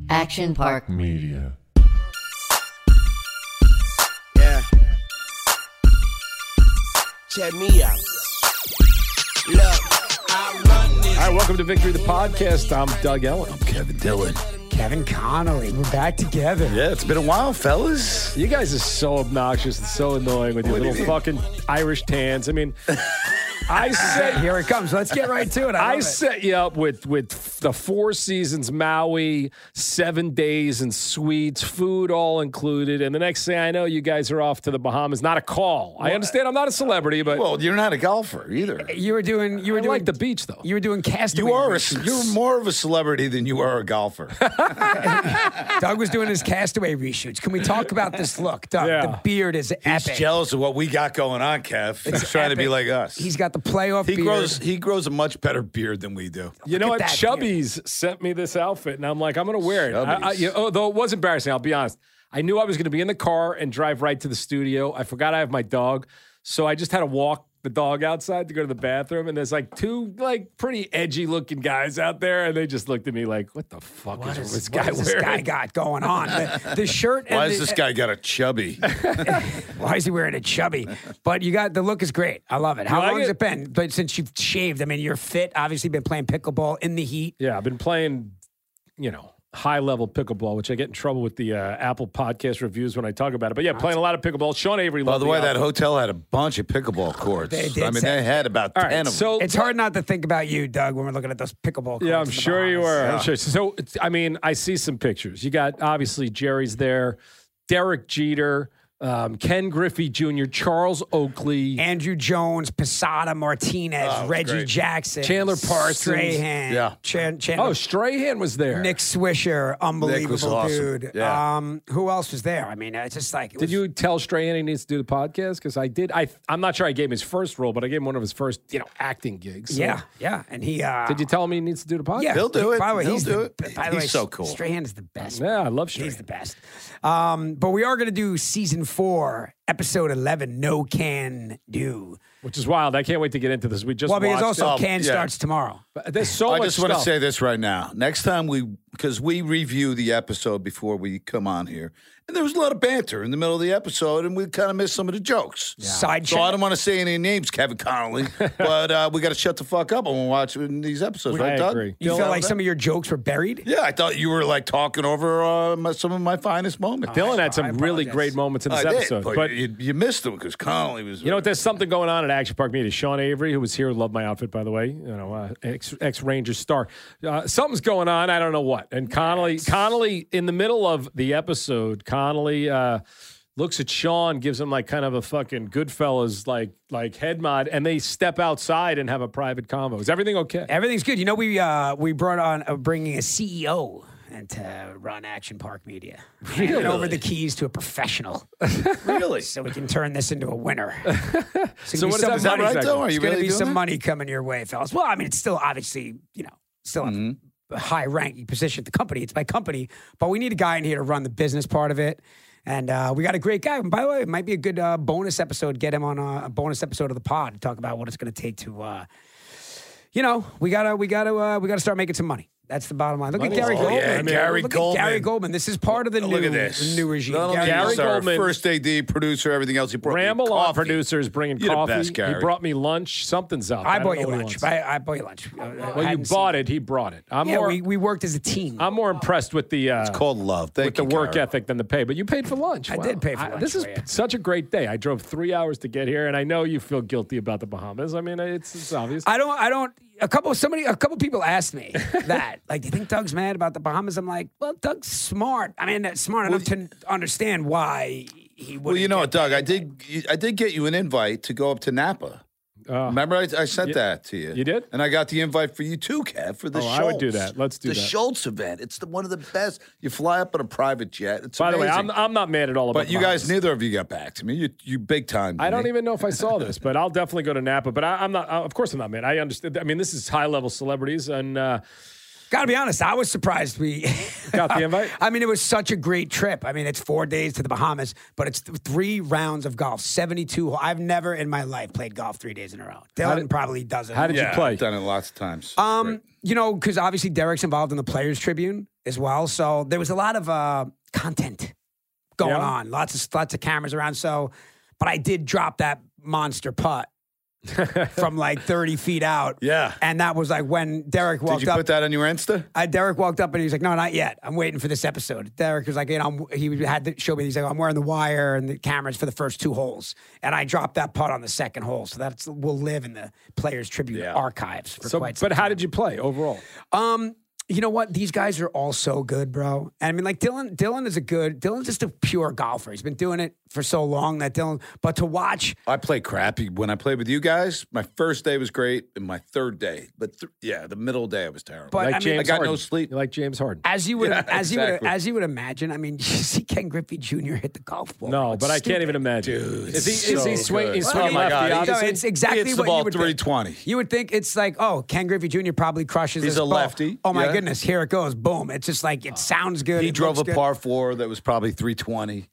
Action Park Media. Yeah. Check me out. Look, I run this. All right, welcome to Victory the Podcast. I'm Doug Ellen. I'm Kevin Dillon. Kevin Connolly. We're back together. Yeah, it's been a while, fellas. You guys are so obnoxious and so annoying with your little fucking Irish tans. I mean, I set Here it comes. Let's get right to it. I set you up with the Four Seasons Maui, 7 days and suites, food all included, and the next thing I know, you guys are off to the Bahamas. Not a call. I understand I'm not a celebrity, but Well, you're not a golfer either. You were doing. I like the beach though. You were doing Castaway. You're more of a celebrity than you are a golfer. Doug was doing his Castaway reshoots. Can we talk about this look, Doug? Yeah. The beard is He's epic. jealous of what we got going on, Kev. He's trying to be epic. like us. He's got the playoff beard. He grows a much better beard than we do. You know Look what? at that Chubby's sent me this outfit, and I'm like, I'm going to wear it. Chubby's. Though it was embarrassing, I'll be honest. I knew I was going to be in the car and drive right to the studio. I forgot I have my dog, so I just had to walk the dog outside to go to the bathroom. And there's like two pretty edgy looking guys out there, and they just looked at me like, "What the fuck is this guy What does this wearing?" guy got going on? The shirt. And Why has this guy got a chubby? Why is he wearing a chubby? But you got the look is great. I love it. How like long has it? it been? But since you've shaved, I mean, you're fit. Obviously, been playing pickleball in the heat. Yeah, I've been playing, high level pickleball, which I get in trouble with the Apple Podcast reviews when I talk about it. But yeah, playing a lot of pickleball. Sean Avery. By loved the way, that outfit. hotel had a bunch of pickleball courts. They did I mean, say- they had about All 10 right, of them. so It's hard not to think about you, Doug, when we're looking at those pickleball. Yeah, courts I'm in the sure you Bahamas. were. I'm sure. So, I mean, I see some pictures. You got, obviously, Jerry's there, Derek Jeter, Ken Griffey Jr., Charles Oakley, Andrew Jones, Posada Martinez, Reggie great. Jackson, Chandler Parsons. Strahan, Yeah. Chandler, Strahan was there. Nick Swisher, unbelievable was awesome. dude. Yeah. Who else was there? I mean, it's just like it Did was- you tell Strahan he needs to do the podcast? Because I did. I'm not sure I gave him his first role, but I gave him one of his first, acting gigs. So Yeah, and he. Did you tell him he needs to do the podcast? Yeah, He'll do it. By the way, He'll he's do it. By the He's way, so cool. Strahan is the best. Yeah, I love Strahan. He's the best. But we are going to do season 4, episode 11. No can do. Which is wild. I can't wait to get into this. We just Well, because watched also it. can yeah. starts tomorrow. But there's so I much just want to stuff. say this right now. Next time because we review the episode before we come on here, and there was a lot of banter in the middle of the episode, and we kind of missed some of the jokes. Side So check. I don't want to say any names, Kevin Connolly, but we got to shut the fuck up when we're watching these episodes, right, I Doug? agree. You feel like some of your jokes were buried? Yeah, I thought you were like talking over some of my finest moments. Dylan had I some really apologize. great moments in this I did, episode. but you missed them because Connolly was. You know what? There's something going on at Action Park Media. Sean Avery, who was here, loved my outfit, by the way. Ex-Rangers star. Something's going on. I don't know what. And Connolly, in the middle of the episode, Connolly looks at Sean, gives him like kind of a fucking Goodfellas like head nod, and they step outside and have a private convo. Is everything okay? Everything's good. You know, we brought on bringing a CEO and to run Action Park Media. Handing over the keys to a professional. Really? So we can turn this into a winner. So what does that mean exactly? Are you There's going to really be doing some that? money coming your way, fellas. Well, I mean, it's still obviously, still a high-ranking position at the company. It's my company, but we need a guy in here to run the business part of it. And we got a great guy. And by the way, it might be a good bonus episode. Get him on a bonus episode of the pod to talk about what it's going to take to, we gotta start making some money. That's the bottom line. Look at Gary Goldman. yeah, Gary Look Goldman. At Gary Goldman. This is part of the Look at this. new regime. Not only Gary is our Goldman- first AD, producer, everything else. He brought Ramble me on coffee. producers bringing You're the coffee. best, Gary. He brought me lunch. Something's up. I don't bought know you what he lunch. wants. I bought you lunch. Well, you bought it. He brought it. We worked as a team. I'm more impressed with the It's called love. with Thank the you, work Gary. ethic than the pay. But you paid for lunch. I did pay for lunch This is for you. such a great day. I drove 3 hours to get here, and I know you feel guilty about the Bahamas. I mean, it's obvious. I don't. A couple people asked me that. Like, do you think Doug's mad about the Bahamas? I'm like, well, Doug's smart. I mean, smart enough to understand why he would. Well, you know what, Doug? I did get you an invite to go up to Napa. Remember, I sent that to you. You did? And I got the invite for you too, Kev, for the Schultz. I would do that. Let's do the that. Schultz event. It's one of the best. You fly up on a private jet. It's By the way, amazing. I'm not mad at all about But you Bahamas. guys, neither of you got back to me. You big time. I don't even know if I saw this, but I'll definitely go to Napa. But I'm not. Of course, I'm not mad. I understand. I mean, this is high level celebrities, and Got to be honest, I was surprised we got the invite. I mean, it was such a great trip. I mean, it's 4 days to the Bahamas, but it's 3 rounds of golf, 72. I've never in my life played golf 3 days in a row. Dylan probably doesn't. How did you play? I've done it lots of times. You know, because obviously Derek's involved in the Players Tribune as well, so there was a lot of content going on, lots of cameras around. So, but I did drop that monster putt from like 30 feet out. Yeah. And that was like when Derek walked up. Did you put that on your Insta? Derek walked up and he's like, no, not yet. I'm waiting for this episode. Derek was like, he had to show me. He's like, I'm wearing the wire and the cameras for the first 2 holes. And I dropped that putt on the second hole. So will live in the Players Tribune archives for quite some time. But how did you play overall? You know what? These guys are all so good, bro. And I mean, like Dylan's just a pure golfer. He's been doing it for so long but to watch. I play crappy. When I played with you guys, my first day was great and my third day. But the middle day was terrible. But like I got Harden. no sleep. You like James Harden. As you would exactly. imagine, I mean, you see Ken Griffey Jr. hit the golf ball. No, It's but I stupid. can't even imagine. Dude, is he so swinging good. lefty, Oh my God, obviously? it's exactly He hits the what ball you would think. 320. You would think it's like, oh, Ken Griffey Jr. probably crushes He's this a ball. lefty, Oh my yeah. goodness, here it goes, boom! It's just like it sounds good. He it drove a looks good. par 4 that was probably 320.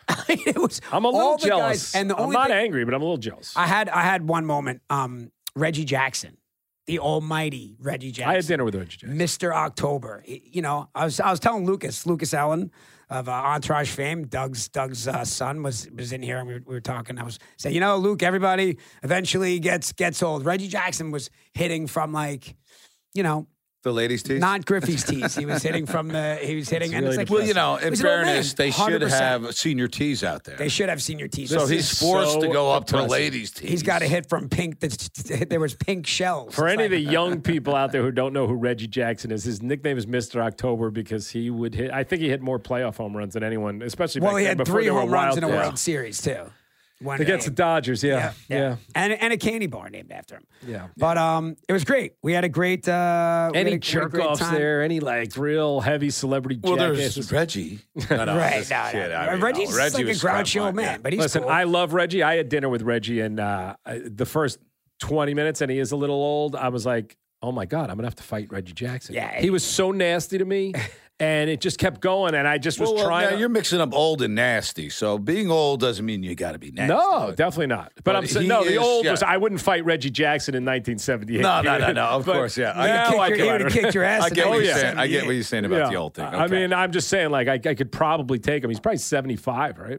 It was. I'm a all little the jealous. guys, and the I'm only not thing, angry, but I'm a little jealous. I had one moment. Reggie Jackson, the almighty Reggie Jackson. I had dinner with Reggie Jackson. Mr. October. You know, I was telling Lucas Allen of Entourage fame, Doug's son was in here, and we were talking. I was saying, you know, Luke, everybody eventually gets old. Reggie Jackson was hitting from like, you know, The ladies' tees? not Griffey's tees. He was hitting and it's really like, Well, you know, in he's an old man. fairness, they should 100%. have senior tees out there. They should have senior tees. So This he's is forced so to go up to the oppressive. ladies' tees. He's got to hit from pink. There was pink shells. For It's any of like- the young people out there who don't know who Reggie Jackson is, his nickname is Mr. October because he would hit. I think he hit more playoff home runs than anyone, especially well, back he then, had before 3 they were home runs wild in a card. World Series too. One Against the game. Dodgers, yeah. And a candy bar named after him. Yeah. But it was great. We had a great Any jerk offs time. there? Any like real heavy celebrity Well, jackasses? there's Reggie. No, Right. no, shit, I mean, Reggie's no, Reggie like a was grouchy crap, old man, yeah. but he's Listen, cool. I love Reggie. I had dinner with Reggie, and the first 20 minutes, and he is a little old. I was like, oh my God, I'm going to have to fight Reggie Jackson. Yeah. He was so nasty to me, and it just kept going, and I just was trying now to. you're mixing up old and nasty. So being old doesn't mean you got to be nasty. No, definitely not. But I'm saying, he no, the is- old yeah. was, I wouldn't fight Reggie Jackson in 1978. No, of But course, yeah. now He I would can- have kicked your ass. I in get what you're 1978. saying. I get what you're saying about the old thing. I Okay. mean, I'm just saying, like, I could probably take him. He's probably 75, right?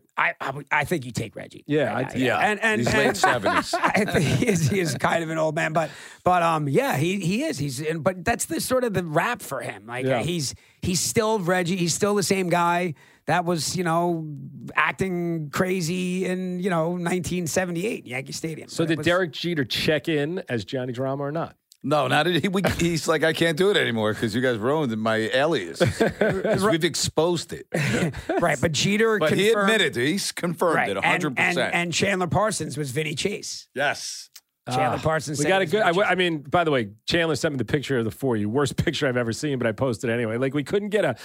I think you take Reggie. Yeah, Right I now, yeah. And He's late 70s. I think he is kind of an old man, but yeah, he is. But that's the sort of the rap for him. Like Yeah. he's still Reggie. He's still the same guy that was, you know, acting crazy in, you know, 1978 Yankee Stadium. So But it did was- Derek Jeter check in as Johnny Drama or not? No, not he's like, I can't do it anymore because you guys ruined my alias. 'Cause we've exposed it. right? But Jeter, But he confirmed- admitted it. He's confirmed right, it and, 100%. and Chandler Parsons was Vinny Chase. yes. Chandler Parsons. We said got a it was good. Vinny Chase. I mean, by the way, Chandler sent me the picture of the 4 of you. Worst picture I've ever seen, but I posted anyway. Like, we couldn't get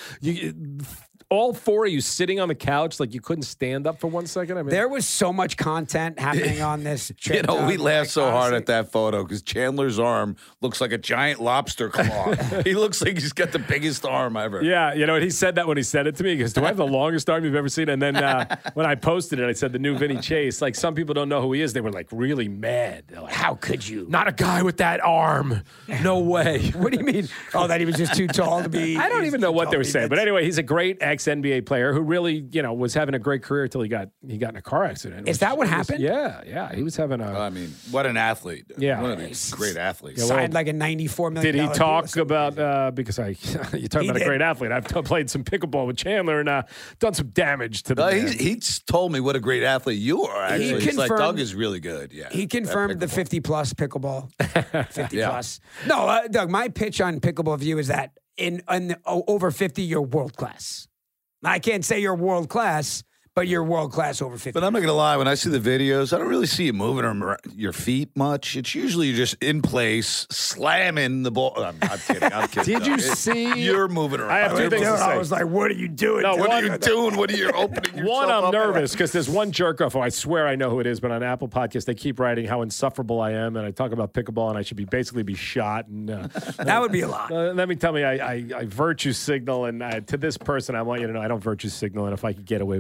all 4 of you sitting on the couch. Like, you couldn't stand up for 1 second. I mean, There was so much content happening on this trip. You know, we Doug, laughed like, so hard honestly. at that photo because Chandler's arm looks like a giant lobster claw. He looks like he's got the biggest arm ever. yeah, you know, and he said that when he said it to me. He goes, "Do I have the longest arm you've ever seen?" And then when I posted it, I said the new Vinny Chase. Like, some people don't know who he is. They were like really mad. They're like, How could you? not a guy with that arm. No way. What do you mean? Oh, that he was just too tall to be. I don't even know what they were saying, but That's- anyway, he's a great ex-NBA player who really, you know, was having a great career until he got in a car accident. Is that what happened? Yeah, he was having a. I mean, what an athlete. Yeah. One of these great athletes. signed like a $94 million. Did he deal talk or something. about you're talking He about a did. great athlete? I've played some pickleball with Chandler and done some damage to the. man. He's told me what a great athlete you are, actually. He's like, confirmed- Doug is really good. Yeah. He confirmed the 50-plus pickleball. 50 Yeah. plus. No, Doug, my pitch on pickleball view is that in over 50, you're world class. I can't say you're world class, but you're world class over 50. But I'm not going to lie. When I see the videos, I don't really see you moving your feet much. It's usually just in place, slamming the ball. I'm kidding. I'm kidding. Did you Doug. see- You're moving around. I have two things to say. I was like, what are you doing? No, What one- are you doing? What are you opening yourself One, I'm up nervous because there's one jerk off. I swear I know who it is, but on Apple Podcasts they keep writing how insufferable I am, and I talk about pickleball, and I should basically be shot. And That would be a lot. let me tell I virtue signal, and to this person, I want you to know I don't virtue signal, and if I could get away with it, I'd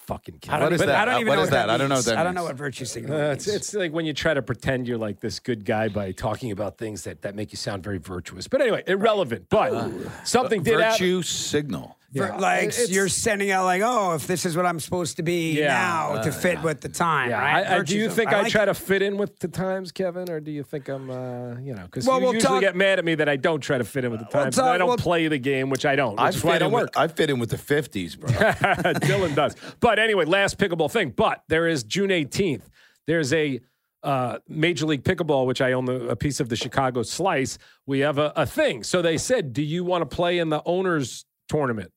fucking kill. I don't What is even, that? I don't even What know is what that? I don't know means. what that I don't know means. what virtue signaling means. It's like when you try to pretend you're like this good guy by talking about things that make you sound very virtuous. But anyway, irrelevant. But something did happen. Virtue signal. Like It's- you're sending out like, oh, if this is what I'm supposed to be now to fit with the time, Yeah, right? do you Virtues- think I like try it. to fit in with the times, Kevin, or do you think I'm, because Well, you we'll usually talk- get mad at me that I don't try to fit in with the times, and I don't play the game, which I don't. I Which is why I fit, don't in work. with, I fit in with the 50s, bro. Dylan does. But anyway, last pickleball thing. But there is June 18th. There's a Major League Pickleball, which I own a piece of the Chicago Slice. We have a thing. So they said, do you want to play in the owners tournament?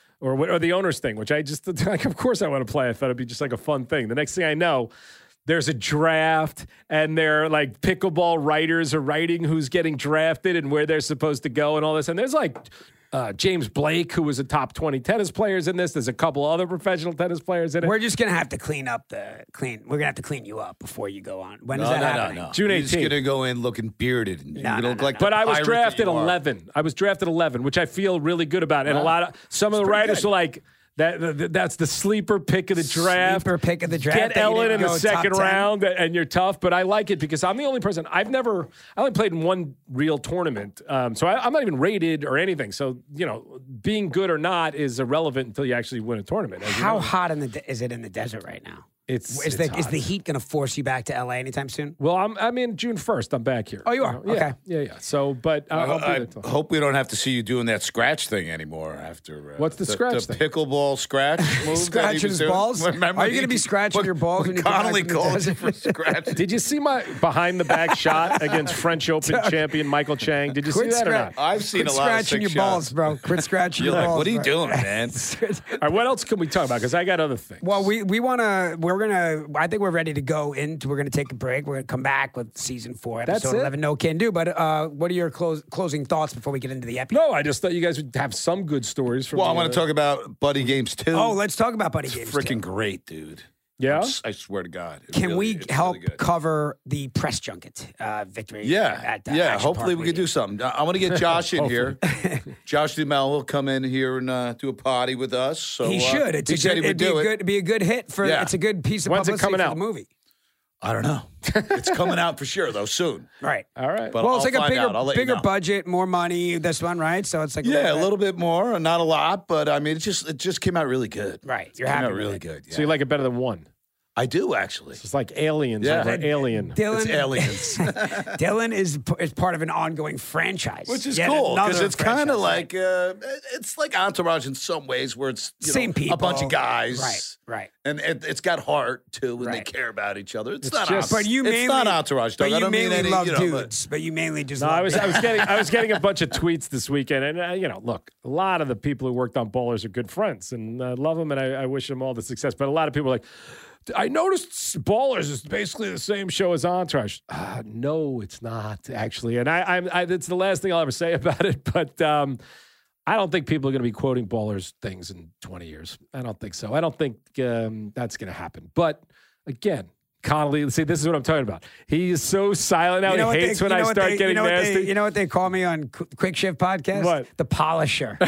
Or the owners thing, which I just, like, of course I want to play. I thought it'd be just like a fun thing. The next thing I know, there's a draft, and they're like pickleball writers are writing who's getting drafted and where they're supposed to go and all this. And there's like James Blake, who was a top 20 tennis players in this. There's a couple other professional tennis players in it. We're just gonna have to clean up We're gonna have to clean you up before you go on. When is that happening? June You're just 18th. going to go in looking bearded. And you're No, gonna no, look no, like no. But the I was pirate drafted that you are. 11. I was drafted 11, which I feel really good about. And a lot of some of the pretty writers good. are like, that's the sleeper pick of the draft. Sleeper pick of the draft Get that you Ellen didn't in the go second top 10. round, and you're tough. But I like it because I'm the only person. I only played in one real tournament, so I'm not even rated or anything. So being good or not is irrelevant until you actually win a tournament. as you How know. hot is it in the desert right now? It's Is hot. the heat gonna force you back to LA anytime soon? Well, I'm in June 1st. I'm back here. Oh, you are? Yeah, Okay. Yeah. So, but I'll be I there till- hope we don't have to see you doing that scratch thing anymore after. What's the scratch the thing? pickleball scratch move that he Scratching was his doing? balls? Remember Are you gonna be scratching your balls when you come back Connolly from the called you desert? for scratching? Did you see my behind the back shot against French Open champion Michael Chang? Did you see that or not? I've seen Quit a lot of scratching your sick balls, shots. bro. Quit scratching You're your like, balls. what are you bro. doing, man? All right, what else can we talk about? Because I got other things. Well, I think we're ready to go into, we're going to take a break. We're going to come back with season 4, That's episode it? 11, No Can Do. But what are your closing thoughts before we get into the epi? No, I just thought you guys would have some good stories from. Well, I want to talk about Buddy Games 2. Oh, let's talk about Buddy Games. freaking too. great, dude. Yeah? I swear to God. It Can really- we it's help really good. cover the press junket victory? Yeah, at, yeah. Action Hopefully, Park we could do Media? something. I want to get Josh in here. Josh Duhamel will come in here and do a potty with us. So He should. It's he a said good, he would do it. it'd be a good hit for. Yeah. It's a good piece of When's it publicity coming for out? the movie. I don't know. It's coming out for sure though soon. Right. All right. But Well, I'll it's like a find out. I'll let you bigger know. budget, more money. This one, right? So it's like Yeah, a little bit more, not a lot, but I mean, it just came out really good. Right. You're It came happy out with really it. good. So you like it better than one? I do actually. It's like Aliens Yeah. over Alien. Dylan, It's aliens, Dylan is part of an ongoing franchise, which is Yet cool because another it's kind of franchise, like it's like Entourage in some ways, where it's Same people, a bunch of guys, Right. And it's got heart too, and they Right. care about each other. It's It's not, just- But you it's mainly, not Entourage, but Doug. I you don't mean mainly any, love but- dudes. But you mainly just No, love I was getting a bunch of tweets this weekend, and look, a lot of the people who worked on Ballers are good friends, and I love them, and I wish them all the success. But a lot of people are like, I noticed Ballers is basically the same show as Entourage. No, it's not actually, and I it's the last thing I'll ever say about it. But I don't think people are going to be quoting Ballers things in 20 years. I don't think so. I don't think that's going to happen. But again. Connolly, see, this is what I'm talking about. He is so silent now. You know He what hates they- when you I know what start they- getting you know what nasty. You know what they call me on Quick Shift Podcast? What? The polisher.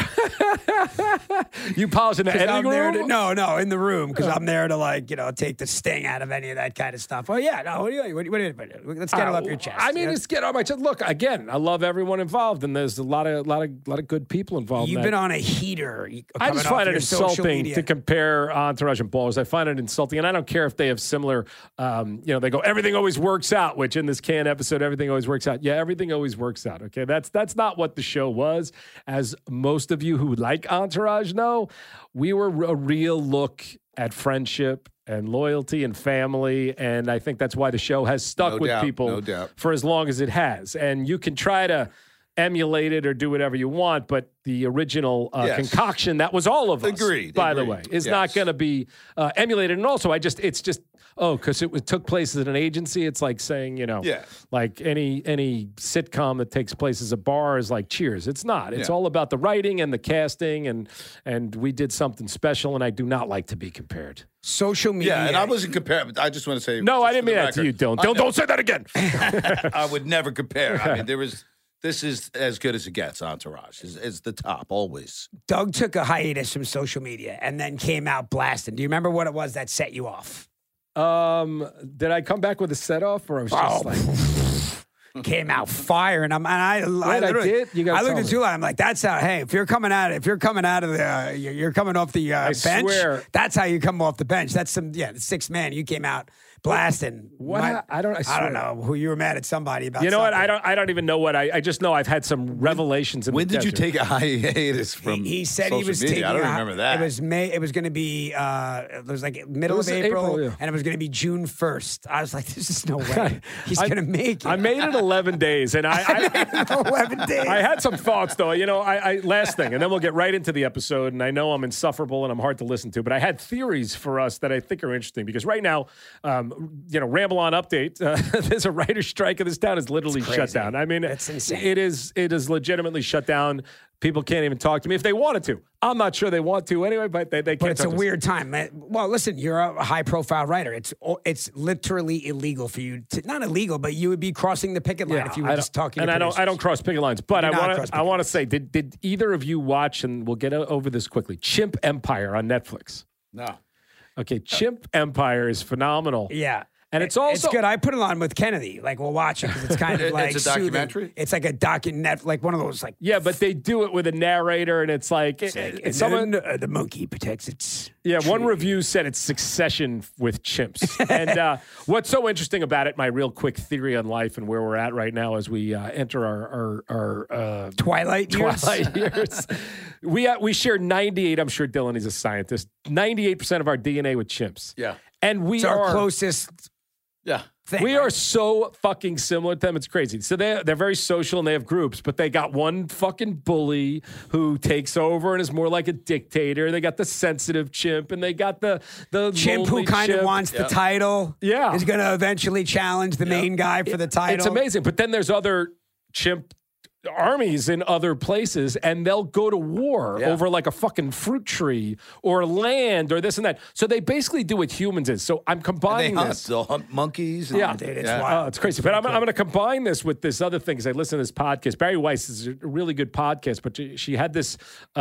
You polish in the 'Cause editing I'm there room? to, no, in the room, because I'm there to take the sting out of any of that kind of stuff. Oh yeah, no, what do you let's get it off your chest. I mean, you know? it's get on my chest. Look, again, I love everyone involved, and there's a lot of good people involved. You've in been that. on a heater. I coming just off find it your social insulting media. to compare Entourage and Ballers. I find it insulting, and I don't care if they have similar. They go everything always works out, which in this Can episode, everything always works out. Yeah, everything always works out. Okay, that's not what the show was. As most of you who like Entourage know, we were a real look at friendship and loyalty and family, and I think that's why the show has stuck No with doubt, people no doubt. for as long as it has. And you can try to emulate it or do whatever you want, but the original Yes. concoction that was all of us, Agreed, by the agreed. way, is Yes. not going to be emulated. And also, it's just because it took place at an agency. It's like saying, Yeah. like any sitcom that takes place as a bar is like Cheers. It's not. It's Yeah. all about the writing and the casting, and we did something special. And I do not like to be compared. social media. Yeah, and I wasn't comparing. I just want to say. No, just I didn't for the mean that to you. record, Don't say that again. I would never compare. I mean, there was this is as good as it gets. Entourage is the top always. Doug took a hiatus from social media and then came out blasting. Do you remember what it was that set you off? Did I come back with a set off, or I was just like came out fire, and I did. You I gotta looked tell at me. July. I'm like, that's how. Hey, if you're coming out of the, you're coming off the bench. swear. That's how you come off the bench. That's the sixth man. You came out blasting. What? I don't know who you were mad at somebody about. You know what? something. I don't even know what I just know I've had some revelations. When did you take a hiatus from? He said social he was media? taking. I don't remember that. It was May. It was going to be. It was like middle was of April, yeah. and it was going to be June 1st. I was like, "This is no way. He's going to make it." I made it 11 days, and I 11 days. I had some thoughts though. You know, I last thing, and then we'll get right into the episode. And I know I'm insufferable and I'm hard to listen to, but I had theories for us that I think are interesting because right now, Ramble On update. There's a writer's strike in this town is literally shut down. I mean, That's insane. It is legitimately shut down. People can't even talk to me if they wanted to. I'm not sure they want to anyway, but they can't. But it's talk a to us. weird time. Man. Well, listen, you're a high-profile writer. It's literally illegal for you to not illegal, but you would be crossing the picket line if you were just talking. And to I producers. don't cross picket lines. But You do not I cross want picket to say, did either of you watch? And we'll get over this quickly. Chimp Empire on Netflix. No. Okay, Chimp Empire is phenomenal. Yeah. And it's also good. I put it on with Kennedy. Like we'll watch it because it's kind of like It's a documentary? soothing. It's like a document, like one of those like. Yeah, but they do it with a narrator, and it's like And someone. then, the monkey protects its. Yeah, one tree. review said it's Succession with chimps. And what's so interesting about it, my real quick theory on life and where we're at right now as we enter our Twilight years. Twilight years, we share 98. I'm sure Dylan is a scientist. 98% of our DNA with chimps. Yeah. And we It's are our closest Yeah. thing. We right? are so fucking similar to them. It's crazy. So they're very social and they have groups, but they got one fucking bully who takes over and is more like a dictator. They got the sensitive chimp and they got the Chimp who lonely kind of chimp. wants the title. Yeah. Is going to eventually challenge the main guy for the title. It's amazing. But then there's other chimp armies in other places and they'll go to war over like a fucking fruit tree or land or this and that. So they basically do what humans is. So I'm They combining hunt. this. They'll hunt monkeys. And, Yeah, dude, it's wild. it's crazy. But I'm going to combine this with this other thing because I listen to this podcast. Barry Weiss is a really good podcast, but she had this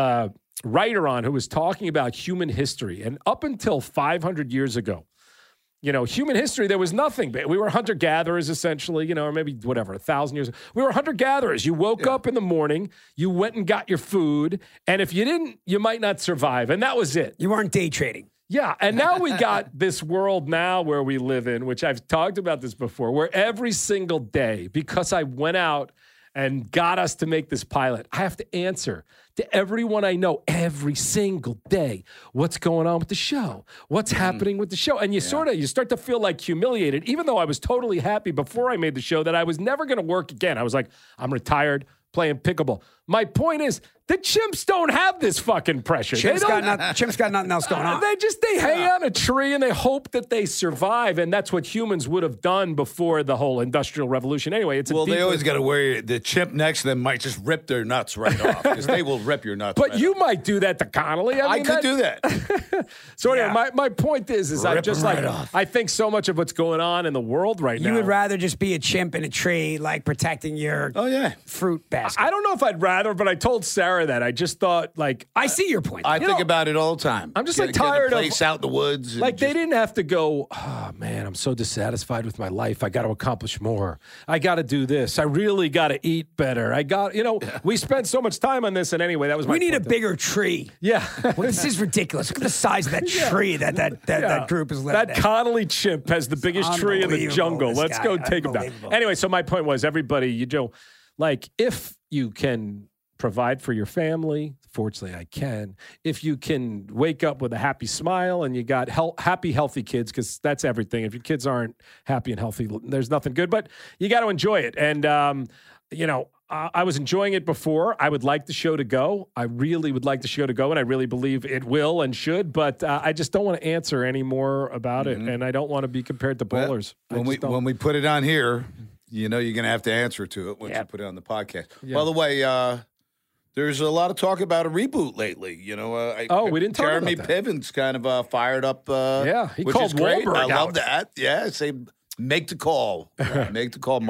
writer on who was talking about human history. And up until 500 years ago, human history, there was nothing. We were hunter-gatherers, essentially, or maybe whatever, 1,000 years. We were hunter-gatherers. You woke up in the morning, you went and got your food, and if you didn't, you might not survive. And that was it. You weren't day trading. Yeah, and now we got this world now where we live in, which I've talked about this before, where every single day, because I went out and got us to make this pilot, I have to answer to everyone I know every single day what's going on with the show, what's happening with the show. And you start to feel like humiliated, even though I was totally happy before I made the show that I was never going to work again. I was like, I'm retired, playing pickleball. My point is, the chimps don't have this fucking pressure. Chimp's got nothing else going on. They hang on a tree and they hope that they survive, and that's what humans would have done before the whole industrial revolution. Anyway, it's they always got to worry. The chimp next to them might just rip their nuts right off because they will rip your nuts. But right you off. might do that to Connolly. I could do that. So anyway, my point is I Rip just them like right off. I think so much of what's going on in the world right now. You would rather just be a chimp in a tree, like protecting your fruit basket. I don't know if I'd rather, but I told Sarah that. I just thought I see your point. I think about it all the time. I'm just Get tired a place of out in the woods. and Like they just- didn't have to go, oh man, I'm so dissatisfied with my life. I got to accomplish more. I got to do this. I really got to eat better. We spent so much time on this. And anyway, that was my we need a point. bigger tree. Yeah. Well, this is ridiculous. Look at the size of that tree that group is living That in. Connolly chimp has the biggest tree in the Unbelievable, jungle. this Let's guy. go take him down. Unbelievable. Anyway, so my point was everybody, if you can provide for your family, fortunately I can. If you can wake up with a happy smile and you got happy, healthy kids, because that's everything. If your kids aren't happy and healthy, there's nothing good, but you got to enjoy it. And, I was enjoying it before. I would like the show to go. I really would like the show to go, and I really believe it will and should, but I just don't want to answer any more about it, and I don't want to be compared to bowlers. When we put it on here, you're going to have to answer to it once you put it on the podcast. By the way, there's a lot of talk about a reboot lately. We didn't talk Jeremy about that. Piven's kind of fired up. He which called is great. Wahlberg I love out. that. Yeah, say make the call. Make the call, Mark.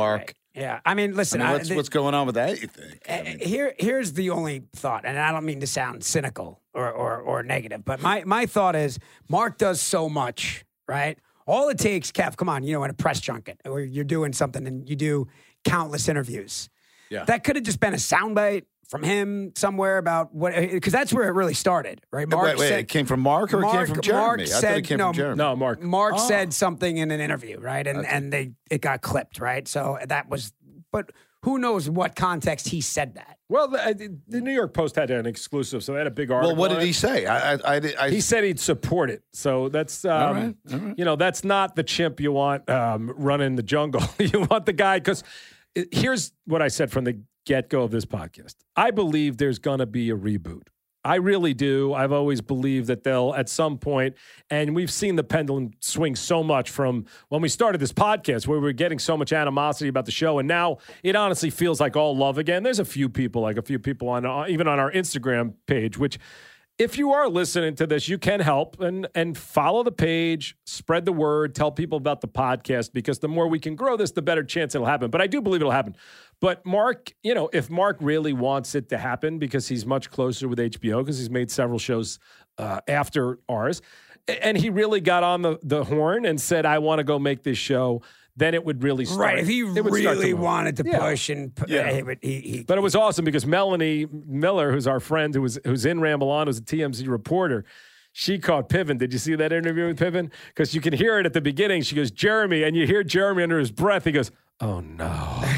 Yeah, I mean, listen. What's going on with that, you think? I mean, Here's the only thought, and I don't mean to sound cynical or negative, but my thought is Mark does so much, right? All it takes, Kev, come on, in a press junket or you're doing something and you do countless interviews. Yeah. That could have just been a soundbite from him somewhere about what, because that's where it really started, right? Wait, it came from Mark or it came from Jeremy? Mark I said, thought it came from Jeremy. No, Mark. Mark said something in an interview, right? And it got clipped, right? So that was, but who knows what context he said that. Well, the New York Post had an exclusive, so they had a big article. Well, what on did he it. say? He said he'd support it. So that's, All right. That's not the chimp you want running the jungle. You want the guy, because here's what I said from the get-go of this podcast. I believe there's going to be a reboot. I really do. I've always believed that they'll, at some point, and we've seen the pendulum swing so much from when we started this podcast, where we were getting so much animosity about the show, and now it honestly feels like all love again. There's a few people on even on our Instagram page, which, if you are listening to this, you can help and follow the page, spread the word, tell people about the podcast, because the more we can grow this, the better chance it'll happen. But I do believe it'll happen. But Mark, if Mark really wants it to happen, because he's much closer with HBO, because he's made several shows after ours, and he really got on the horn and said, I want to go make this show, then it would really start. Right, if he really wanted to push and he But it was awesome because Melanie Miller, who's our friend, who's in Ramble On, who's a TMZ reporter, she caught Piven. Did you see that interview with Piven? Because you can hear it at the beginning. She goes, Jeremy, and you hear Jeremy under his breath. He goes, oh, no.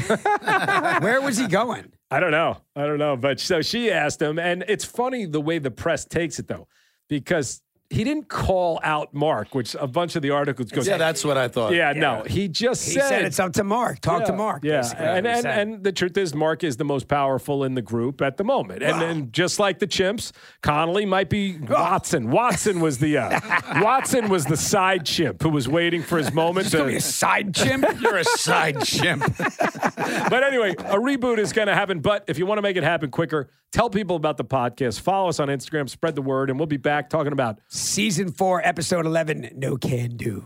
Where was he going? I don't know. But so she asked him, and it's funny the way the press takes it, though, because he didn't call out Mark, which a bunch of the articles goes. Yeah, that's what I thought. Yeah, no, he just He said it's up to Mark. Talk to Mark. Yeah, basically, and the truth is, Mark is the most powerful in the group at the moment. And then, just like the chimps, Connolly might be Watson. Watson was the side chimp who was waiting for his moment. He's going to be a side chimp? You're a side chimp. But anyway, a reboot is going to happen. But if you want to make it happen quicker, tell people about the podcast. Follow us on Instagram. Spread the word. And we'll be back talking about Season 4, Episode 11, No Can Do.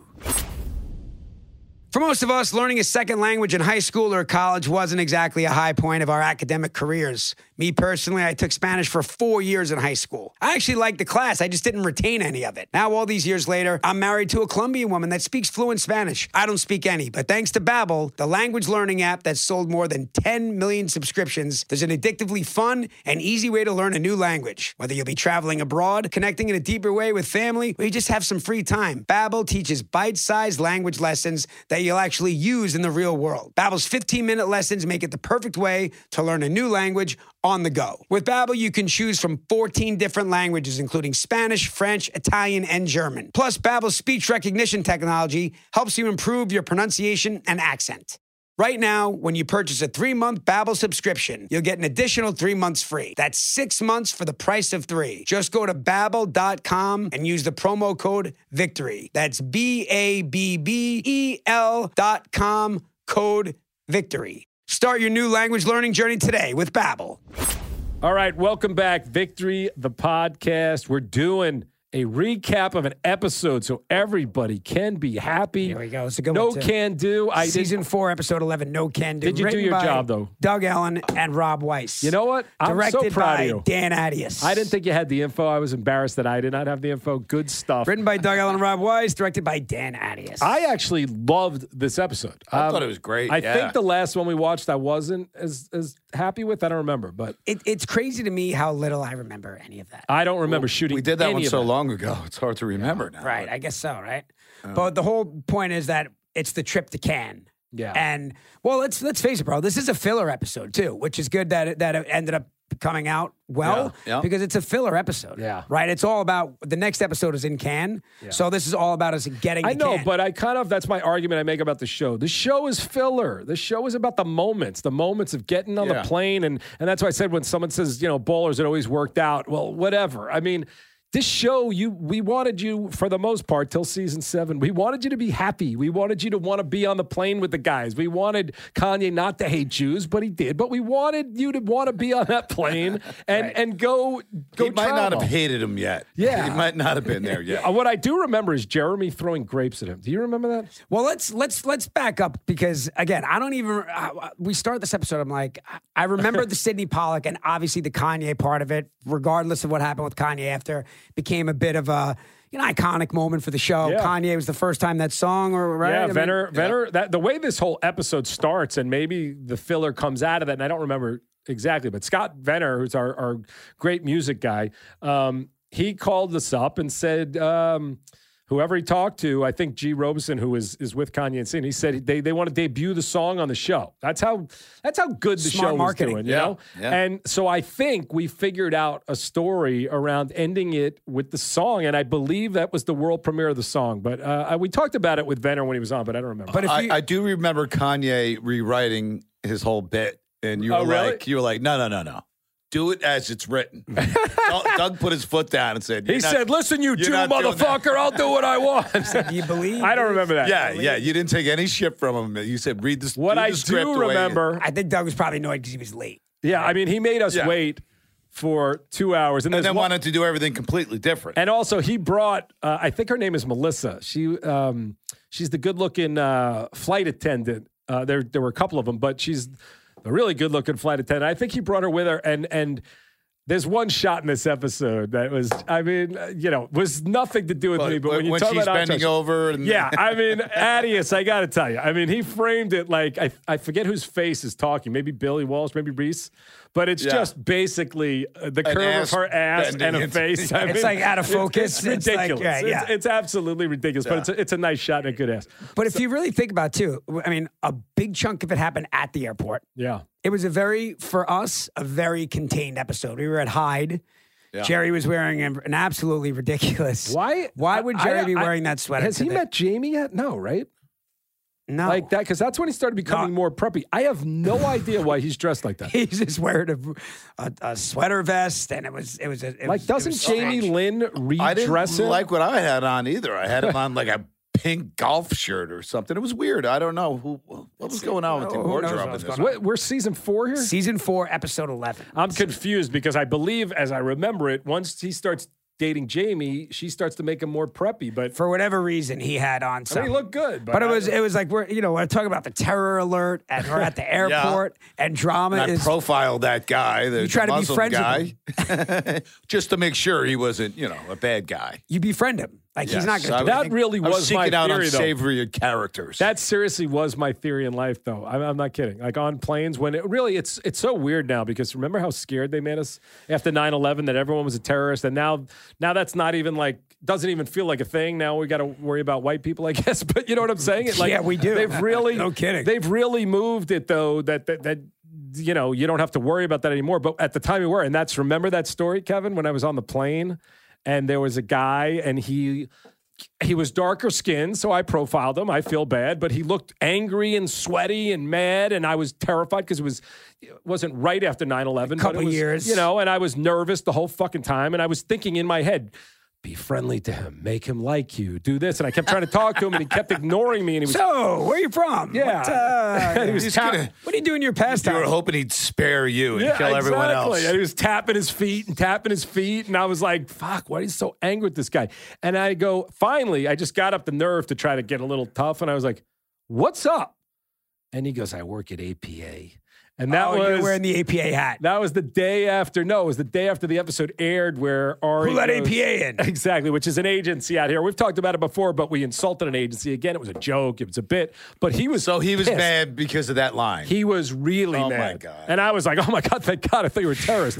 For most of us, learning a second language in high school or college wasn't exactly a high point of our academic careers. Me personally, I took Spanish for 4 years in high school. I actually liked the class. I just didn't retain any of it. Now, all these years later, I'm married to a Colombian woman that speaks fluent Spanish. I don't speak any, but thanks to Babbel, the language learning app that's sold more than 10 million subscriptions, there's an addictively fun and easy way to learn a new language. Whether you'll be traveling abroad, connecting in a deeper way with family, or you just have some free time, Babbel teaches bite-sized language lessons that you'll actually use in the real world. Babbel's 15-minute lessons make it the perfect way to learn a new language on the go. With Babbel, you can choose from 14 different languages, including Spanish, French, Italian, and German. Plus, Babbel's speech recognition technology helps you improve your pronunciation and accent. Right now, when you purchase a 3-month Babbel subscription, you'll get an additional 3 months free. That's 6 months for the price of 3. Just go to Babbel.com and use the promo code VICTORY. That's BABBEL.com, code VICTORY. Start your new language learning journey today with Babbel. All right, welcome back. Victory, the podcast. We're doing a recap of an episode so everybody can be happy. Here we go. It's a good No one, too. Can Do. Season 4, Episode 11, No Can Do. Did you do Written your by job, though? Doug Allen and Rob Weiss. You know what? I'm Directed so proud by of you. Dan Adius. I didn't think you had the info. I was embarrassed that I did not have the info. Good stuff. Written by Doug Allen and Rob Weiss, directed by Dan Adius. I actually loved this episode. I thought it was great. I think the last one we watched I wasn't as happy with. I don't remember, but It's crazy to me how little I remember any of that. I don't remember shooting. We did that any one of so it. long ago. It's hard to remember now. Right, I guess so, right? But the whole point is that it's the trip to Cannes. Yeah. And, well, let's face it, bro. This is a filler episode, too, which is good that it ended up coming out well Yeah. because it's a filler episode. Yeah. Right? It's all about, the next episode is in Cannes. So this is all about us getting to I know, Cannes. but that's my argument I make about the show. The show is filler. The show is about the moments of getting on the plane. And that's why I said when someone says, ballers, it always worked out. Well, whatever. I mean, this show, we wanted you, for the most part, till season 7. We wanted you to be happy. We wanted you to want to be on the plane with the guys. We wanted Kanye not to hate Jews, but he did. But we wanted you to want to be on that plane and go He might not travel. have hated him yet. Yeah. He might not have been there yet. What I do remember is Jeremy throwing grapes at him. Do you remember that? Well, let's back up because again, I don't even. We start this episode. I'm like, I remember the Sidney Pollack and obviously the Kanye part of it. Regardless of what happened with Kanye after, became a bit of a iconic moment for the show. Yeah. Kanye was the first time that song, right? Yeah, I mean, Venner. That the way this whole episode starts, and maybe the filler comes out of that, and I don't remember exactly, but Scott Venner, who's our great music guy, he called us up and said, whoever he talked to, I think G. Robeson, who is with Kanye and Sin, he said they want to debut the song on the show. That's how good the Smart show marketing. was doing, you know? Yeah. And so I think we figured out a story around ending it with the song, and I believe that was the world premiere of the song. But we talked about it with Venner when he was on, but I don't remember. But if you, I do remember Kanye rewriting his whole bit, and you were really? no. Do it as it's written. Doug put his foot down and said, He said, listen, you Jew not doing that." motherfucker, I'll do what I want. do you believe? I don't remember that. Yeah. You didn't take any shit from him. You said, read this. What I do remember, I think Doug was probably annoyed because he was late. I mean, he made us wait for 2 hours. And then wanted to do everything completely different. And also, he brought, I think her name is Melissa. She's the good-looking flight attendant. There were a couple of them, but she's a really good-looking flight attendant. I think he brought her with her, and there's one shot in this episode that was, was nothing to do with me. But when you talk she's about bending over. And Adius, I got to tell you. I mean, he framed it like, I forget whose face is talking. Maybe Billy Walsh, maybe Reese. But it's just basically the curve of her ass and a face. I It's mean, like out of focus. It's ridiculous. Like, It's absolutely ridiculous. But it's a nice shot and a good ass. But if you really think about it, too, I mean, a big chunk of it happened at the airport. Yeah. It was for us, a very contained episode. We were at Hyde. Yeah. Jerry was wearing an absolutely ridiculous. Why would Jerry be wearing that sweater? Has he met Jamie yet? No, right? No. Like that, because that's when he started becoming more preppy. I have no idea why he's dressed like that. He's just wearing a sweater vest, and Doesn't Jamie Lynn I redress didn't him? like what I had on either. I had him on like a pink golf shirt or something. It was weird. I don't know what was going on with the Who knows wardrobe what was in this. going on? We're season 4 here? Season 4, episode 11. I'm confused because I believe, as I remember it, once he starts dating Jamie, she starts to make him more preppy. But For whatever reason, he had on I something. mean, he looked good. But it was like we're talking about the terror alert, and we're at the airport, and drama And I is. profiled that guy, the You try to be Muslim friends guy, with just to make sure he wasn't, a bad guy. You befriend him, like he's Yes, not going I to. was- that really I was was my seeking out theory, though. unsavory characters. That seriously was my theory in life, though. I'm not kidding. Like on planes, when it's so weird now because remember how scared they made us after 9/11 that everyone was a terrorist, and now that's not even like doesn't even feel like a thing. Now we got to worry about white people, I guess. But you know what I'm saying? Yeah, we do. They've really No kidding. They've really moved it though that you don't have to worry about that anymore. But at the time we were, and remember that story, Kevin, when I was on the plane and there was a guy and he was darker skinned, so I profiled him. I feel bad, but he looked angry and sweaty and mad, and I was terrified because it wasn't right after 9/11. Couple but it was, years. and I was nervous the whole fucking time, and I was thinking in my head, be friendly to him, make him like you, do this, and I kept trying to talk to him, and he kept ignoring me, and he was So, where are you from? Yeah. What, He was He's tap- gonna- what do you do in your you pastime? were hoping he'd spare you and kill everyone else. And he was tapping his feet, and I was like, fuck, why are you so angry with this guy? And I go, finally, I just got up the nerve to try to get a little tough, and I was like, what's up? And he goes, I work at APA. And that you're was wearing the APA hat. that was the day after. No, it was the day after the episode aired where Ari Who let goes- APA in? Exactly, which is an agency out here. We've talked about it before, but we insulted an agency again. It was a joke. It was a bit, but he was So he was pissed. mad because of that line. He was really Oh, my mad. God. And I was like, oh my God, thank God. I thought you were a terrorist.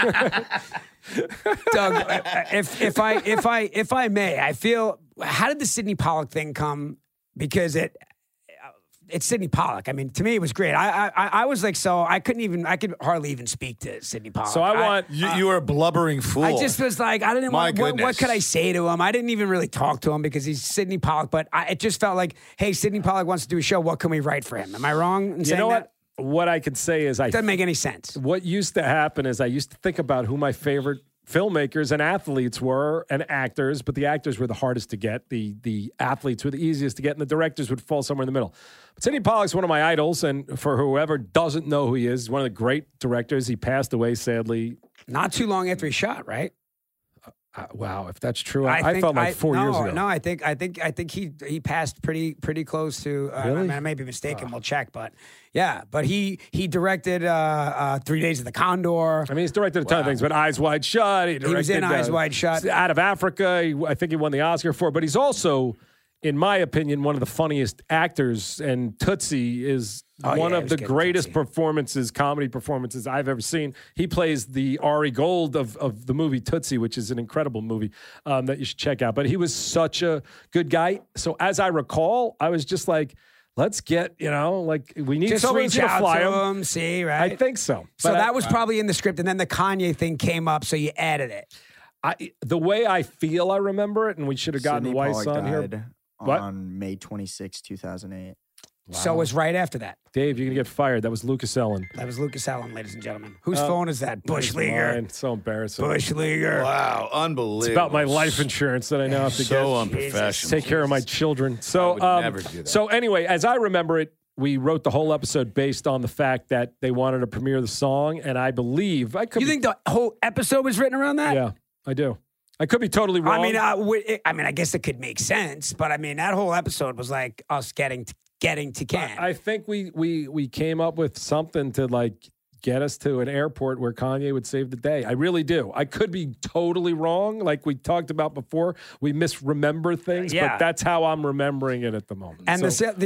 Doug, if I may, I feel. How did the Sidney Pollack thing come? Because it's Sidney Pollack. I mean, to me, it was great. I was like, so I could hardly even speak to Sidney Pollack. So I want you were a blubbering fool. I just was like, I didn't My want. What goodness. could I say to him? I didn't even really talk to him because he's Sidney Pollack. But it just felt like, hey, Sidney Pollack wants to do a show. What can we write for him? Am I wrong in you saying know that? what I can say is Doesn't make any sense. what used to happen is I used to think about who my favorite filmmakers and athletes were, and actors, but the actors were the hardest to get. The athletes were the easiest to get, and the directors would fall somewhere in the middle. But Sidney Pollack's one of my idols, and for whoever doesn't know who he is, he's one of the great directors. He passed away, sadly. Not too long after he shot, right? Wow, if that's true, I felt like 4 years ago. No, I think he passed pretty close to. Really? I may be mistaken. We'll check, but yeah, but he directed 3 Days of the Condor. I mean, he's directed a ton of things, but Eyes Wide Shut. He was in Eyes Wide Shut. Out of Africa, I think he won the Oscar for it. But he's also, in my opinion, one of the funniest actors. And Tootsie is one of the greatest comedy performances I've ever seen. He plays the Ari Gold of the movie Tootsie, which is an incredible movie that you should check out. But he was such a good guy. So as I recall, I was just like, let's get, we need just someone reach to out fly to him. him. See, right? I think so. So that was probably in the script, and then the Kanye thing came up, so you added it. The way I feel, I remember it, and we should have gotten Sidney Weiss Pollack on here. died What? on May 26, 2008. Wow. So it was right after that. Dave, you're going to get fired. That was Lucas Ellen. That was Lucas Allen, ladies and gentlemen. Whose phone is that? Bush Leaguer. Mine. So embarrassing. Bush Leaguer. Wow, unbelievable. It's about my life insurance that I now have to So get. unprofessional. Take care of my children. So, I would never do that. So anyway, as I remember it, we wrote the whole episode based on the fact that they wanted to premiere the song, and I believe I could. You think the whole episode was written around that? Yeah, I do. I could be totally wrong. I mean, I guess it could make sense, but I mean, that whole episode was like us getting to Cannes. I think we came up with something to get us to an airport where Kanye would save the day. I really do. I could be totally wrong. Like we talked about before, we misremember things, but that's how I'm remembering it at the moment. And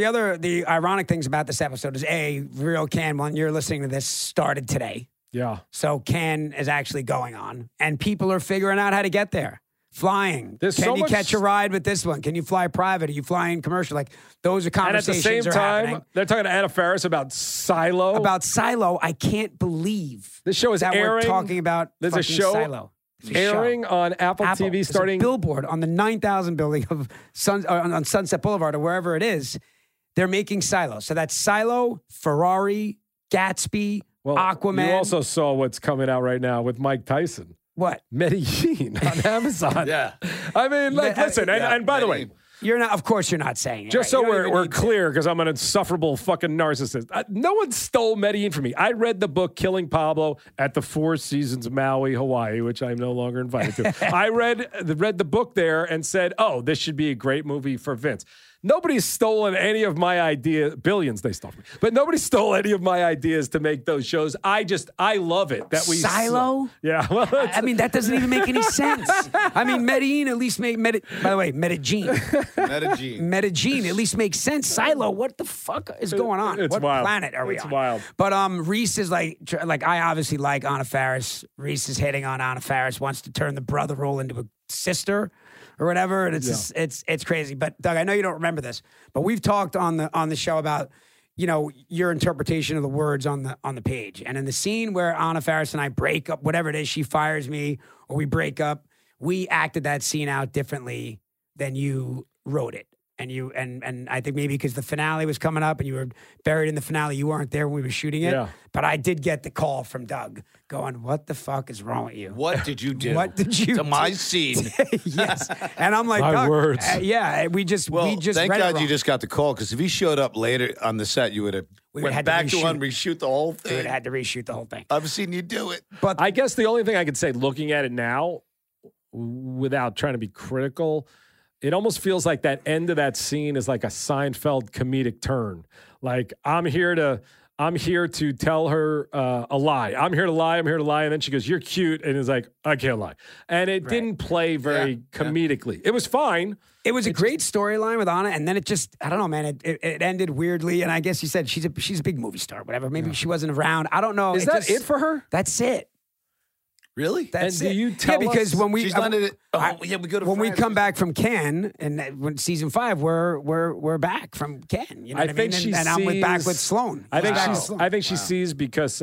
the ironic things about this episode is real Cannes, when you're listening to this, started today. Yeah. So Cannes is actually going on, and people are figuring out how to get there. Flying. Can you catch a ride with this one? Can you fly private? Are you flying commercial? Like, those are conversations. And at the same time, happening. they're talking to Anna Faris about Silo. I can't believe this show is that airing. we're talking about. There's a show Silo. airing on Apple TV starting. There's a billboard on the 9,000 building of on Sunset Boulevard or wherever it is. They're making Silo. So that's Silo, Ferrari, Gatsby, Aquaman. You also saw what's coming out right now with Mike Tyson. What? Medellin on Amazon. Yeah. I mean, listen, and by the way, of course you're not saying it. just right? so we're clear, because I'm an insufferable fucking narcissist. No one stole Medellin from me. I read the book Killing Pablo at the Four Seasons Maui, Hawaii, which I'm no longer invited to. I read the book there and said, oh, this should be a great movie for Vince. Nobody's stolen any of my ideas. Billions they stole from me. But nobody stole any of my ideas to make those shows. I love it that we Silo? Yeah. Well, I mean, that doesn't even make any sense. I mean, Medellin at least made by the way, Medellin. Medellin at least makes sense. Silo, what the fuck is going on? It's what wild. planet are we on? It's wild. But Reese is like I obviously like Anna Faris. Reese is hitting on Anna Faris, wants to turn the brother role into a sister or whatever, and it's crazy. But Doug, I know you don't remember this, but we've talked on the show about your interpretation of the words on the page, and in the scene where Anna Faris and I break up, whatever it is, she fires me or we break up, we acted that scene out differently than you wrote it. And and I think maybe because the finale was coming up and you were buried in the finale, you weren't there when we were shooting it. Yeah. But I did get the call from Doug going, "What the fuck is wrong with you? What did you do? What did you to my scene?" Yes. And I'm like, My Doug, words. we just Thank read God it wrong. you just got the call, because if he showed up later on the set, you would have went had to back to reshoot. reshoot the whole We thing. would have had to reshoot the whole thing. I've seen you do it. But I guess the only thing I could say, looking at it now, without trying to be critical, it almost feels like that end of that scene is like a Seinfeld comedic turn. Like, I'm here to tell her a lie. I'm here to lie. And then she goes, "You're cute," and is like, "I can't lie." And it didn't play very comedically. It was fine. it was a great storyline with Anna, and then it just, I don't know, man, it ended weirdly. And I guess you said she's a big movie star, whatever. Maybe she wasn't around. I don't know. Is that it for her? That's it. Really? That's And do it. you tell because us- when we She's landed it. We go to when we France. come back from Cannes and when season 5, we're back from Cannes. You know I what think I mean? she and I'm back with Sloan. I think Back with she's. Sloan. I think she sees because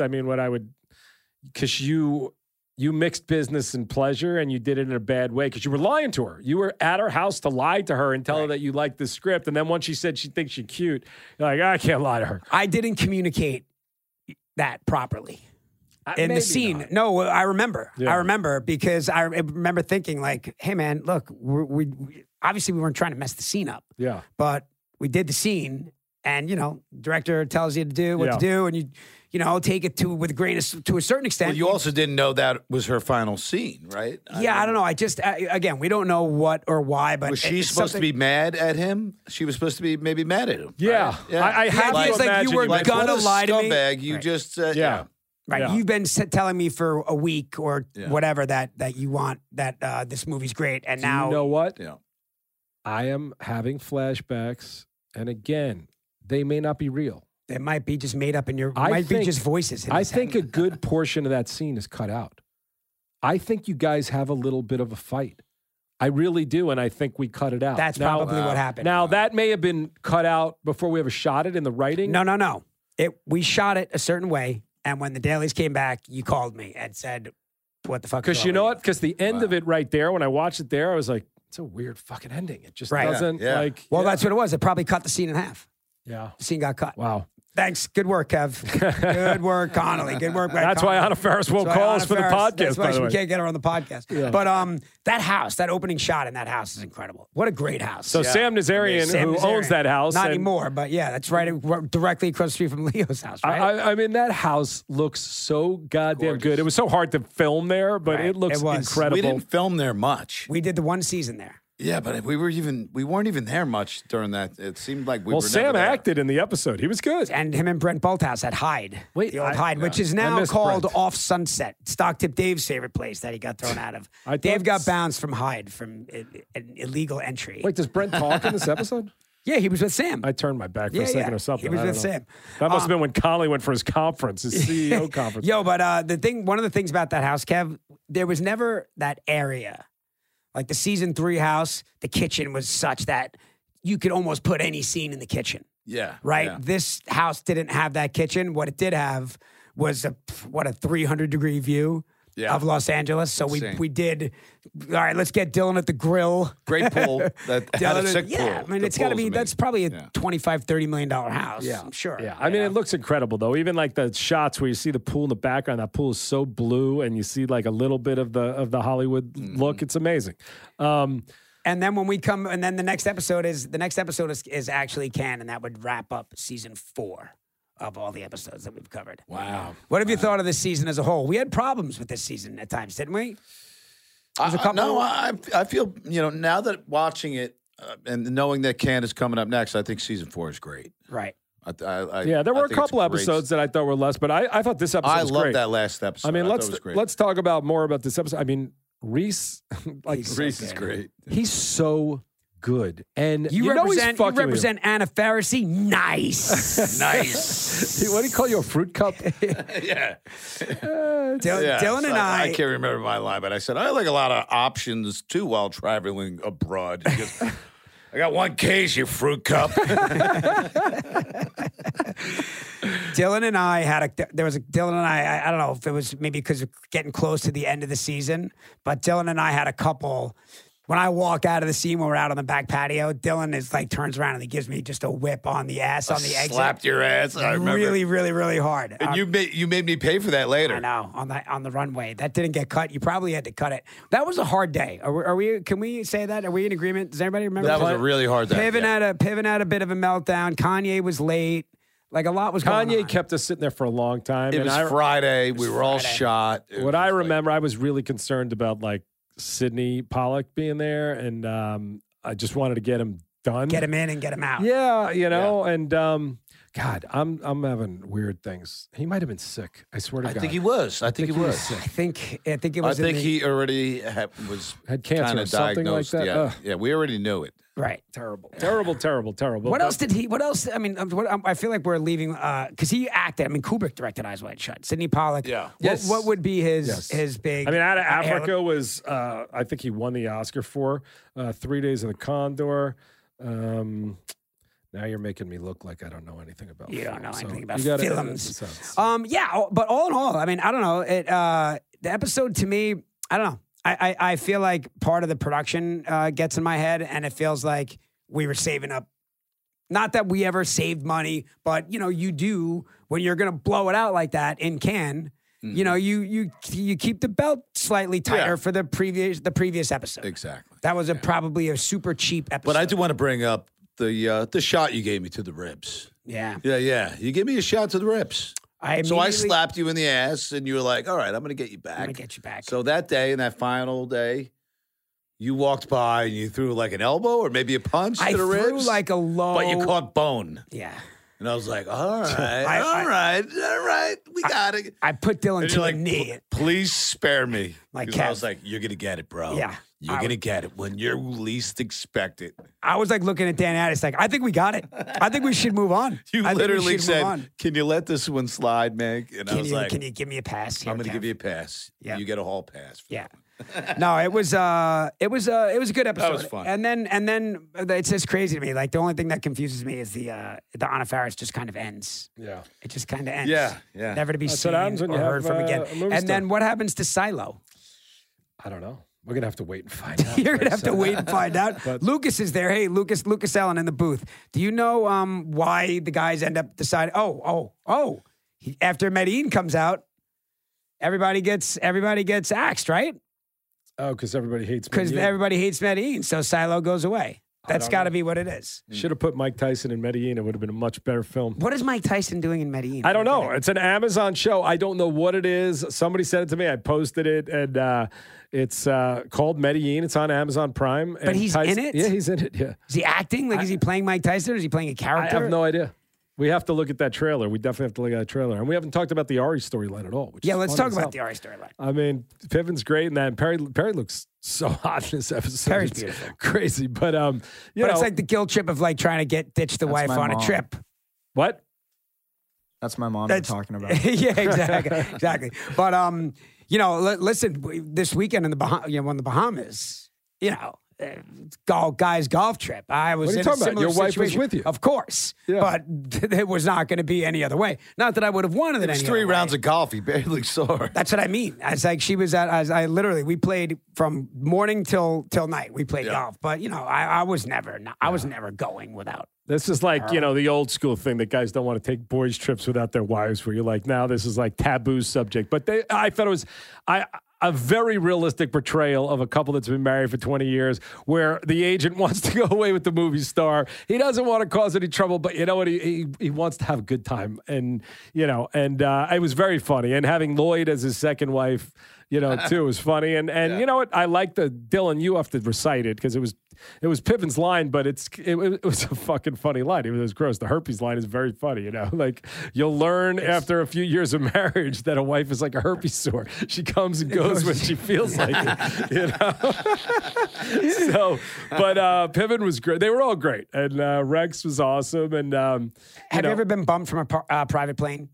because you mixed business and pleasure, and you did it in a bad way because you were lying to her. You were at her house to lie to her and tell her that you liked the script, and then once she said she thinks you're cute, you're like, I can't lie to her. I didn't communicate that properly. in Maybe the scene. not. No, I remember. Yeah. I remember because I remember thinking like, hey, man, look, we obviously we weren't trying to mess the scene up, Yeah. but we did the scene and, director tells you to do what Yeah. to do and take it with a grain of, to a certain extent. Well, you also didn't know that was her final scene, right? Yeah, I don't know. Again, we don't know what or why, but Was she supposed to be mad at him? She was supposed to be maybe mad at him. Yeah. right? I have Yeah, to it's like you imagine were you might- gonna what a lie to me. scumbag. You Right. just Yeah. Right. Yeah. You've been telling me for a week or Yeah. whatever that you want that this movie's great, and now You know what? Yeah. I am having flashbacks, and again, they may not be real. it might be just made up in your. I Might be think- just voices. in I his think head. a good portion of that scene is cut out. I think you guys have a little bit of a fight. I really do, and I think we cut it out. That's Now- probably what happened. Now that may have been cut out before we ever shot it in the writing. No. We shot it a certain way, and when the dailies came back, you called me and said, "What the fuck?" because is you wrong know with what? Because the end of it right there, when I watched it there, I was like, "It's a weird fucking ending. It just Right. doesn't Yeah. like." Well, that's what it was. It probably cut the scene in half. yeah. The scene got cut. Wow. Thanks. Good work, Kev. Good work, Connolly. Good work. Brett That's why Connolly. Anna Ferris won't That's why call Anna us for the Faris- podcast. That's why By the we way. can't get her on the podcast. Yeah. But that house, that opening shot in that house is incredible. What a great house. So Sam Nazarian, Sam who Nazarian. owns that house, Not and- anymore, but yeah, that's right directly across the street from Leo's house, right? I mean, that house looks so goddamn good. It was so hard to film there, but Right. it looks It was. incredible. We didn't film there much. We did the one season there. Yeah, but we weren't even there much during that. It seemed like we well, were Sam never there. acted in the episode. He was good. And him and Brent Bolthouse at Hyde. Wait, the old I- Hyde, which is I now missed called Brent. Off Sunset. Stock Tip Dave's favorite place that he got thrown out of. I Dave thought- got bounced from Hyde from an illegal entry. Wait, does Brent talk in this episode? Yeah, he was with Sam. I turned my back for Yeah, a second yeah. or something. He was I don't with know. Sam. That must have been when Connolly went for his conference, his CEO conference. Yo, but one of the things about that house, Kev, there was never that area. Like the season 3 house, the kitchen was such that you could almost put any scene in the kitchen, Yeah. right? yeah. This house didn't have that kitchen. What it did have was a 300-degree view Yeah. of Los Angeles. So Insane. we did, all right, let's get Dylan at the grill. Great pool that had a Dylan- sick pool. yeah, I mean, The it's got to pool's be, that's amazing. probably a Yeah. $25-30 million house. Yeah. I'm sure. Yeah, I mean, it looks incredible though. Even like the shots where you see the pool in the background, that pool is so blue, and you see like a little bit of the Hollywood look. It's amazing. And then when we come, and then the next episode is actually Cannes, and that would wrap up season 4 of all the episodes that we've covered. Wow. What have you thought of this season as a whole? We had problems with this season at times, didn't we? There's a couple. No, I feel, now that watching it and knowing that Cannes is coming up next, I think season 4 is great. Right. Yeah, there were I a think couple it's great. episodes that I thought were less, but I thought this episode I was love great. that last episode. I mean, thought it was great. let's talk about more about this episode. I mean, Reese, like Reese is great. he's so good, and You know he's represent fucking with him. Anna Pharisee. Nice. Nice. What do you call you, a fruit cup? Yeah. Dylan and I I can't remember my line, but I said I like a lot of options too while traveling abroad. He goes, I got one case, you fruit cup. Dylan and I had I don't know if it was maybe because of getting close to the end of the season, but Dylan and I had a couple. When I walk out of the scene when we're out on the back patio, Dylan is like turns around and he gives me just a whip on the ass on the exit. Slapped your ass. I remember. Really, really, really hard. And you made me pay for that later. I know on the runway that didn't get cut. You probably had to cut it. That was a hard day. Are we? Can we say that? Are we in agreement? Does anybody remember That was a really hard day. Piven yeah. had a bit of a meltdown. Kanye was late. Like a lot was going on. Kanye kept us sitting there for a long time. It and was Friday. We were all Friday. shot. What I remember, I was really concerned about like Sidney Pollack being there, and I just wanted to get him done. Get him in and get him out. Yeah, and God, I'm having weird things. He might have been sick. I swear to I God. think he was. I think he was. sick. I think it I was. think he already was Had cancer kind or of something like diagnosed. that. Yeah, Ugh. yeah, we already knew it. right. Terrible. What else did he? What else? I mean, I feel like we're leaving because he acted. I mean, Kubrick directed Eyes Wide Shut. Sidney Pollack. Yeah. Yes. What would be his Yes. his big? I mean, Out of Hair- Africa was, I think he won the Oscar for 3 Days of the Condor. Now you're making me look like I don't know anything about You don't film. know So anything about you gotta- films. so- Yeah, but all in all, I mean, I don't know. The episode to me, I don't know. I feel like part of the production gets in my head, and it feels like we were saving up. Not that we ever saved money, but you do when you're going to blow it out like that in Cannes. You know, you keep the belt slightly tighter Yeah. for the previous episode. Exactly. That was probably a super cheap episode. But I do want to bring up the shot you gave me to the ribs. Yeah. Yeah. You gave me a shot to the ribs. So I immediately- slapped you in the ass, and you were like, all right, I'm going to get you back. I'm gonna get you back. So that day, in that final day, you walked by and you threw like an elbow or maybe a punch I to the threw ribs. like a low. But you caught bone. Yeah. And I was like, all right, I- all right, we got it. I put Dylan And to you're a like, knee. please spare me. Like 'Cause I Kev. was like, you're going to get it, bro. Yeah. You're going to get it when you're least expect it. I was like looking at Dan Addis, like, I think we got it. I think we should move on. You I think we literally should move on. said, can you let this one slide, Meg? And I was like, Can you give me a pass? Here, I'm going to Kev? give you a pass. Yeah. You get a hall pass. for Yeah. that one. No, it was a good episode. was fun. And then it's just crazy to me. Like the only thing that confuses me is the Anna Faris just kind of ends. Yeah. It just kind of ends. Yeah. Never to be That's seen what happens when or you heard have, from again. a movie And then star. what happens to Silo? I don't know. We're gonna have to wait and find out. You're gonna have to So- wait and find out. But- Lucas is there. Hey, Lucas Allen in the booth. Do you know why the guys end up deciding? After Medellin comes out, everybody gets axed, right? Oh, because everybody hates. Because Medellin. everybody hates Medellin, so Silo goes away. That's don't got to know. be what it is. Should have put Mike Tyson in Medellin. It would have been a much better film. What is Mike Tyson doing in Medellin? I don't know. It's an Amazon show. I don't know what it is. Somebody said it to me. I posted it, and it's called Medellin. It's on Amazon Prime. But and he's in it? Yeah, he's in it. Yeah, Is he acting? Like, is he playing Mike Tyson or is he playing a I character? have no idea. We have to look at that trailer. We definitely have to look at that trailer, and we haven't talked about the Ari storyline at all. Which Yeah, is let's fun talk as about hell. the Ari storyline. I mean, Piven's great in that. And Perry looks so hot in this episode. Perry's It's beautiful. crazy. But you But know it's like the guilt trip of like trying to ditch the wife my on a mom. trip. what? That's my mom you're talking about. Yeah, exactly. But you know, listen, this weekend in the on the Bahamas, you know, golf trip. I was What are you in talking a about? similar Your wife was situation. with you. Of course. Yeah. But it was not going to be any other way. Not that I would have wanted it It's any 3 other rounds way. of golf. He barely saw her. That's what I mean. It's like she was we played from morning till night. We played golf. But you know, I was never going without. This is like, the old school thing that guys don't want to take boys' trips without their wives, where you're like, now this is like taboo subject. But I thought it was a very realistic portrayal of a couple that's been married for 20 years, where the agent wants to go away with the movie star. He doesn't want to cause any trouble, but you know what? He wants to have a good time. And, it was very funny. And having Lloyd as his second wife, too, was funny. And you know what? I like Dylan, you have to recite it because it was Piven's line, but it was a fucking funny line. It was gross. The herpes line is very funny, Like, you'll learn after a few years of marriage that a wife is like a herpes sore. She comes and goes when she feels like it, So, but Piven was great. They were all great. And Rex was awesome. And, Have you ever been bumped from a private plane?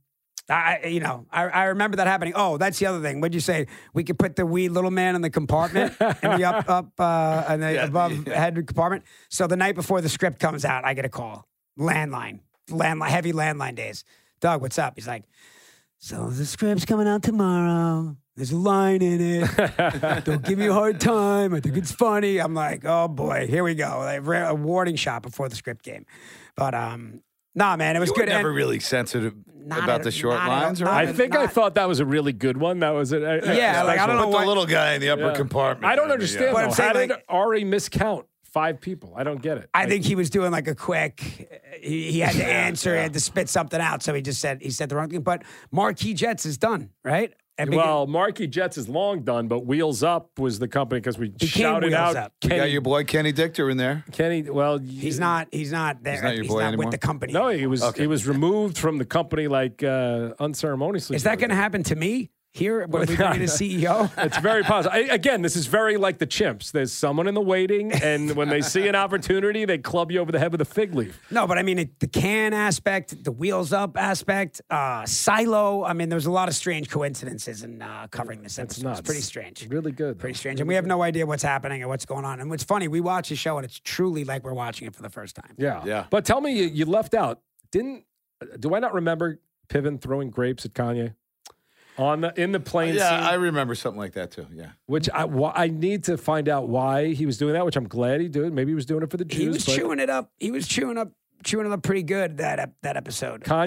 I remember that happening. Oh, that's the other thing. What'd you say? We could put the wee little man in the compartment, in the above head compartment. So the night before the script comes out, I get a call. Landline, heavy landline days. Doug, what's up? He's like, so the script's coming out tomorrow. There's a line in it. Don't give me a hard time. I think it's funny. I'm like, oh boy, here we go. Like, a warning shot before the script came. But nah, man, it was You good. were never And- really sensitive Not about at- the short not at all. lines, Not right? I think I not- thought that was a really good one. That was it. Yeah, like, I don't know Put why- the little guy in the upper compartment. I don't mean, understand. But I'm though. saying, How did like- Ari miscount 5 people? I don't get it. I think he was doing like a quick. He had to answer. He had to spit something out. So he said the wrong thing. But Marquee Jets is done, right? And Well, Marquee Jets is long done, but Wheels Up was the company because we Became shouted Wheels out Up. You got Kenny. your boy Kenny Dichter in there. Kenny, well, he's not there. He's not your boy anymore? with the company. No, he was removed from the company like unceremoniously. Is that going to happen to me here when we bring in a CEO? It's very positive. Again, this is very like the chimps. There's someone in the waiting, and when they see an opportunity, they club you over the head with a fig leaf. No, but I mean the can aspect, the Wheels Up aspect, Silo. I mean, there's a lot of strange coincidences in covering this episode. nuts. It's pretty strange. Really good. Pretty strange. And we have no idea what's happening and what's going on. And what's funny, we watch the show and it's truly like we're watching it for the first time. Yeah. Yeah. But tell me, you left out. Do I not remember Piven throwing grapes at Kanye in the plane Yeah, scene? I remember something like that too. Yeah. Which I need to find out why he was doing that, which I'm glad he did. Maybe he was doing it for the Jews. He was but chewing it up. He was chewing it up pretty good that episode. Kanye?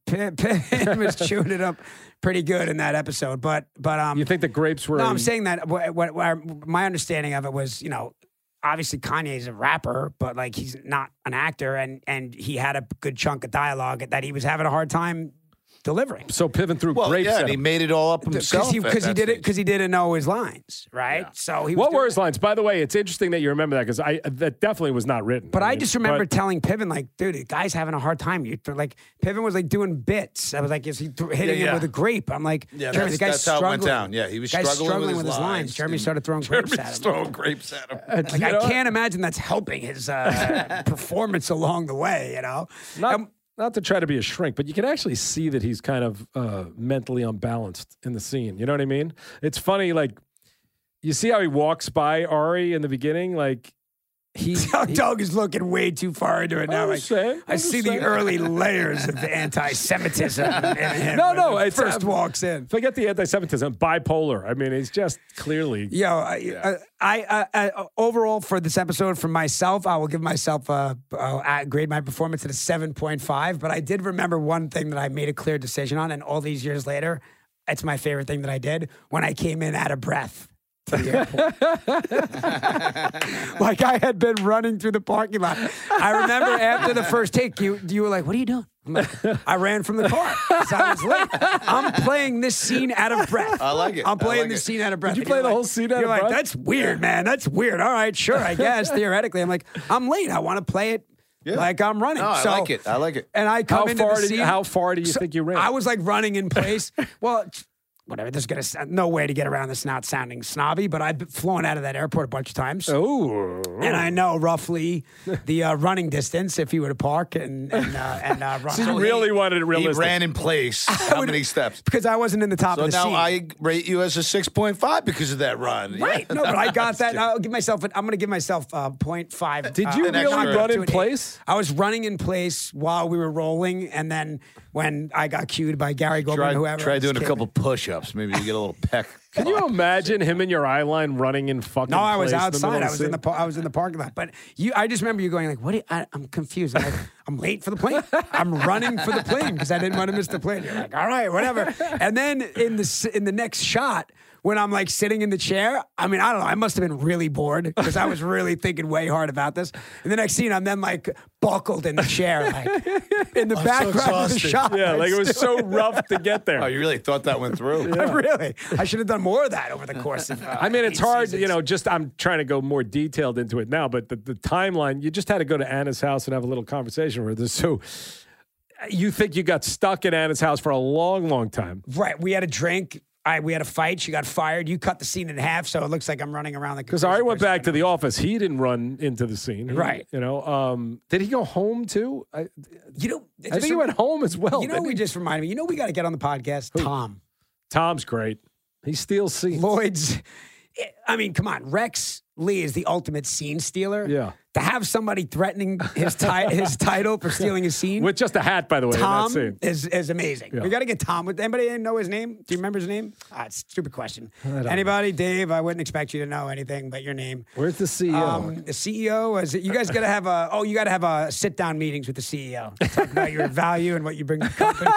Piven was chewing it up pretty good in that episode. But You think the grapes were? no, I'm saying that my understanding of it was, obviously Kanye's a rapper, but like he's not an actor, and he had a good chunk of dialogue that he was having a hard time delivering. So Piven threw Well, grapes yeah, at and he him. made it all up himself. Because he didn't know his lines, right? Yeah. So he. What were his lines? By the way, it's interesting that you remember that because that definitely was not written. But I just remember telling Piven, like, dude, the guy's having a hard time. Piven was like doing bits. I was like, is he hitting him with a grape? I'm like, Jeremy, the guy's that's how it struggling. went down. Yeah, he was Guy's struggling with his lines. Jeremy started throwing grapes at him. throwing grapes at him. Like, I can't imagine that's helping his performance along the way, Not to try to be a shrink, but you can actually see that he's kind of mentally unbalanced in the scene. You know what I mean? It's funny, like, you see how he walks by Ari in the beginning? Like, Doug is looking way too far into it now. I see the early layers of Anti-Semitism in him. No, when he it's first walks in. Forget the anti-Semitism, bipolar. I mean, he's just clearly. I overall for this episode, for myself, I will give myself I'll grade my performance at a 7.5. But I did remember one thing that I made a clear decision on, and all these years later, it's my favorite thing that I did when I came in out of breath. To the airport. Like I had been running through the parking lot. I remember after the first take, you were like, "What are you doing?" I'm like, I ran from the car because I was late. I'm playing this scene out of breath. I like it. I'm playing this scene out of breath. Did you play the whole scene out of breath? You're like, that's weird, man. That's weird. All right, sure, I guess theoretically. I'm like, I'm late. I want to play it. Yeah. Like I'm running. No, I like it. I like it. And I come into the scene. How far do you think you ran? I was like running in place. Well, whatever. There's no way to get around this not sounding snobby, but I've flown out of that airport a bunch of times. Oh, and I know roughly the running distance if you were to park and run. So you really wanted it realistic. He ran in place. How many steps? Because I wasn't in the top of the scene. So now scene. I rate you as a 6.5 because of that run. Right. Yeah. No, but I got that. I'm going to give myself 0.5. Did you really run in place? I was running in place while we were rolling, and then when I got cued by Gary Goldman, whoever. Try doing a couple push-ups. Maybe you get a little peck. Can you imagine him in your eye line running in fucking No, I was place outside. I I was in the parking lot. But I just remember you going like, "What? I'm confused. I'm like, I'm late for the plane. I'm running for the plane because I didn't want to miss the plane." You're like, "All right, whatever." And then in the next shot, when I'm like sitting in the chair, I mean, I don't know. I must have been really bored because I was really thinking way hard about this. And the next scene, I'm then like buckled in the chair, like in the background of the shot. Yeah, like it was so rough to get there. Oh, you really thought that went through? Yeah. I should have done more of that over the course of. I mean, it's hard, seasons. I'm trying to go more detailed into it now, but the timeline, you just had to go to Anna's house and have a little conversation with her. So you think you got stuck in Anna's house for a long, long time. Right. We had a drink. We had a fight. She got fired. You cut the scene in half, so it looks like I'm running around. Because Ari went back to the office. He didn't run into the scene. Right. Did he go home too? I think he went home as well. We just reminded me. We got to get on the podcast. Who? Tom. Tom's great. He steals scenes. Lloyd's. I mean, come on. Rex Lee is the ultimate scene stealer. Yeah. To have somebody threatening his title for stealing his scene. With just a hat, by the way. Tom in that scene. is amazing. Yeah. We got to get Tom. Anybody know his name? Do you remember his name? It's a stupid question. Anybody? Dave, I wouldn't expect you to know anything but your name. Where's the CEO? The CEO is you guys got to have a sit-down meetings with the CEO. Talk about your value and what you bring to the company.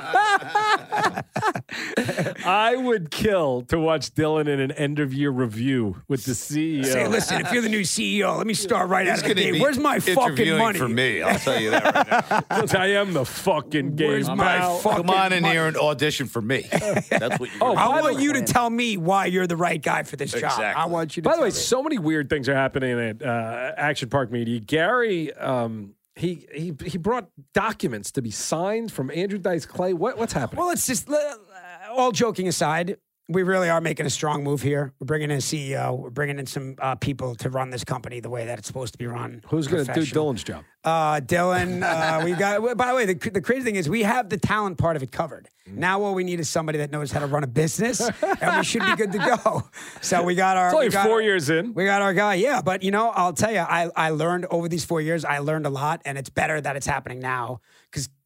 I would kill to watch Dylan in an end-of-year review with the CEO. Say, listen, if you're the new CEO, let me start right out of the gate. Where's my fucking money? For me, I'll tell you that right now. I am the fucking game. Where's my fucking Come on in money? here and audition for me. That's what you I want you to tell me why you're the right guy for this job. Exactly. I want you to By the way, me. so many weird things are happening at Action Park Media. Gary, he brought documents to be signed from Andrew Dice Clay. What's happening? Well, it's just all joking aside. We really are making a strong move here. We're bringing in a CEO. We're bringing in some people to run this company the way that it's supposed to be run. Who's going to do Dylan's job? Dylan. We got. By the way, the crazy thing is we have the talent part of it covered. Now all we need is somebody that knows how to run a business, and we should be good to go. So we got our. It's only 4 years in. We got our guy. Yeah, but I'll tell you, I learned over these 4 years. I learned a lot, and it's better that it's happening now because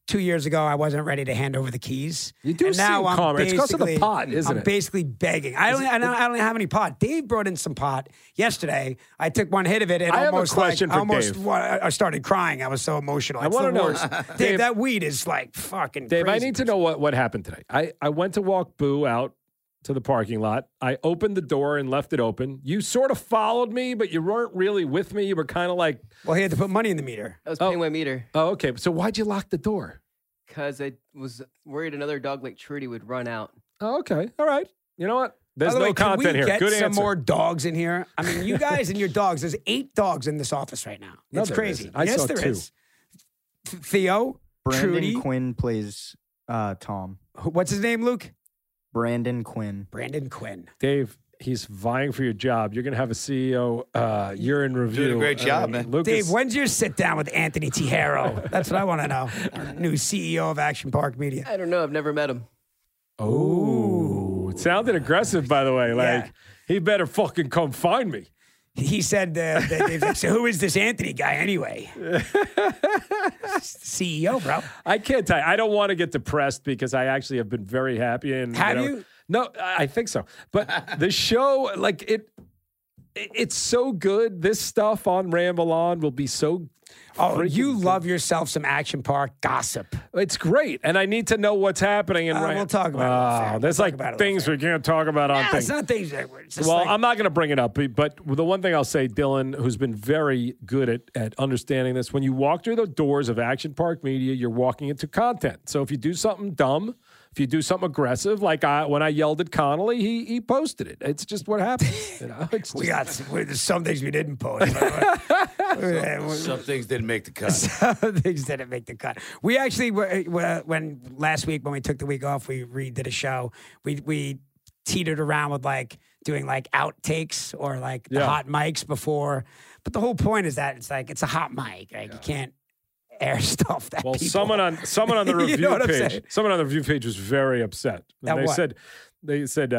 2 years ago, I wasn't ready to hand over the keys. You do and seem now I'm calmer. It's because of the basically- pot, isn't I'm it? basically begging. I don't have any pot. Dave brought in some pot yesterday. I took one hit of it and I have a almost question for Dave. I started crying. I was so emotional. I wanna know, Dave, Dave- that weed is like fucking Dave, crazy. I need to know what happened today. I went to walk Boo out to the parking lot. I opened the door and left it open. You sort of followed me, but you weren't really with me. You were kind of like, Well, he had to put money in the meter. I was paying my meter oh, okay. So why'd you lock the door? because I was worried another dog like Trudy would run out. Oh, okay. All right. You know what? There's By the no way, can content we here. get Good some answer. more dogs in here? I mean, you guys and your dogs. There's 8 dogs in this office right now. No, It's there crazy. isn't. I yes, saw there 2. is. Theo, Brandon Trudy. Quinn plays Tom. What's his name, Luke? Brandon Quinn. Brandon Quinn. Dave, he's vying for your job. You're going to have a CEO year in review. Doing a great job, man. Lucas, Dave, when's your sit down with Anthony Tijero? That's what I want to know. New CEO of Action Park Media. I don't know. I've never met him. Oh, it sounded aggressive, by the way. Like, Yeah. he better fucking come find me. He said, Dave's like, so who is this Anthony guy anyway? CEO, bro. I can't tell you. I don't want to get depressed because I actually have been very happy. And Have you? No, I think so. But the show, like it's so good. This stuff on Ramble On will be so. Oh, freaking you good. love yourself some Action Park gossip. It's great, and I need to know what's happening. And We'll talk about it off air. There's We'll like talk about it off things air. we can't talk about on Yeah, things. it's not things that it's just Well, like, I'm not going to bring it up, but the one thing I'll say, Dylan, who's been very good at understanding this, when you walk through the doors of Action Park Media, you're walking into content. So if you do something dumb, if you do something aggressive, like when I yelled at Connolly, he posted it. It's just what happens. You know? It's we just- got there's some things we didn't post. Some things didn't make the cut. Some things didn't make the cut. We actually, when last week when we took the week off, we redid a show. We teetered around with like doing like outtakes or like the Yeah. hot mics before. But the whole point is that it's like it's a hot mic. Like you can't air stuff that. Well, people, someone on the You review know what I'm page, saying? someone on the review page was very upset. And At they what? said,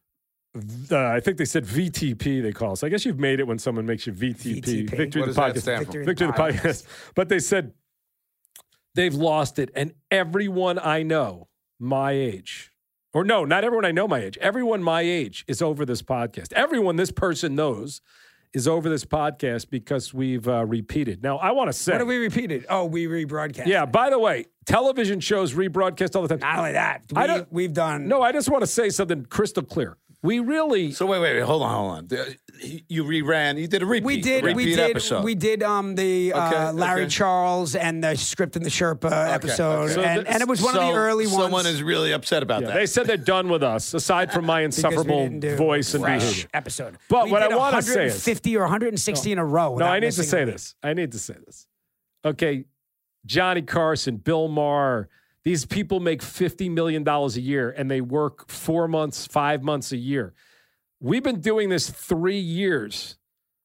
I think they said VTP. They call us. I guess you've made it when someone makes you VTP. VTP. Victory What of the does that podcast. stand for? Victory of the podcast. But they said they've lost it, and everyone I know my age. Or no, not everyone I know my age. Everyone my age is over this podcast. Everyone this person knows is over this podcast because we've repeated. Now, I want to say. What did we repeated? Oh, we rebroadcast. Yeah, by the way, television shows rebroadcast all the time. Not only that, I don't- we've done. No, I just want to say something crystal clear. We really. So wait, hold on. You reran. You did a repeat. We did. Repeat episode. We did the Larry okay. Charles and the Script and the Sherpa episode, So and it was one of the early ones. Someone is really upset about that. They said they're done with us, aside from my because we insufferable didn't do voice and fresh behavior. episode. But we what did I wanna say is- 150 or 160 in a row. No, without I need to missing say a week. this. I need to say this. Okay, Johnny Carson, Bill Maher, these people make $50 million a year and they work 4 months, 5 months a year. We've been doing this 3 years,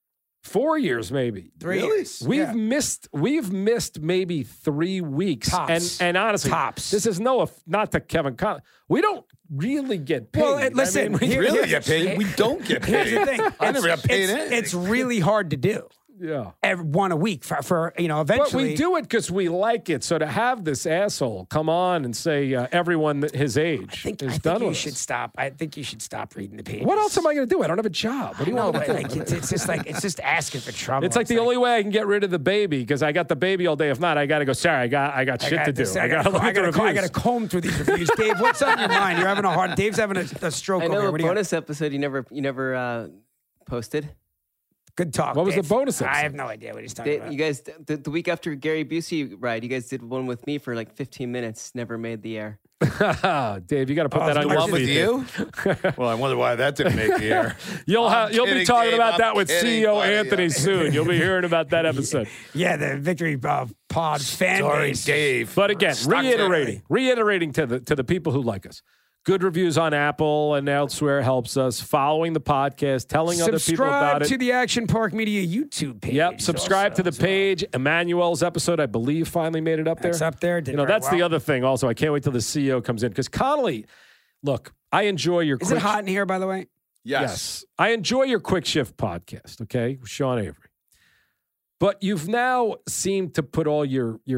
4 years maybe. 3 Really? years. We've Yeah. missed maybe 3 weeks. Tops. And honestly, Tops. this is not to Kevin Conley. We don't really get paid. Well, I listen, mean, we here- really get paid. We don't get paid. Here's the thing. I never got paid it's, anything. it's really hard to do. yeah. One a week for But eventually. we do it because we like it. So to have this asshole come on and say everyone his age I think is done you with should us. stop. I think you should stop reading the pages. What else am I going to do? I don't have a job. What do you No, want me but to do? like, it's just like it's just asking for trouble. It's like the only way I can get rid of the baby because I got the baby all day. If not, I got to go. Sorry, I got shit to do. I got to look at the I reviews. got to comb through these reviews. Dave, what's on your mind? You're having a hard. Dave's having a stroke I over know here. a What do you got? bonus episode you never posted. Good talk. What was the Dave. bonus I episode? have no idea what he's talking about. You guys, the week after Gary Busey ride, you guys did one with me for like 15 minutes. Never made the air. Dave, you got to put that on the your one with feed. you? Well, I wonder why that didn't make the air. You'll be kidding, talking Dave. about I'm that with kidding, CEO buddy. Anthony soon. You'll be hearing about that episode. Yeah, the Victory Pod fan Sorry, base. Dave. But again, Stuck reiterating to the people who like us. Good reviews on Apple and elsewhere helps us. Following the podcast, telling other people about Subscribe it. to the Action Park Media YouTube page. Yep, subscribe also to the as well. page. Emmanuel's episode, I believe, finally made it up there. It's up there. Did You know, very that's the well. other thing. Also, I can't wait till the CEO comes in because Connolly. Look, I enjoy your. Is quick, it hot in here, by the way? Yes. I enjoy your quick shift podcast. Okay, with Sean Avery. But you've now seemed to put all your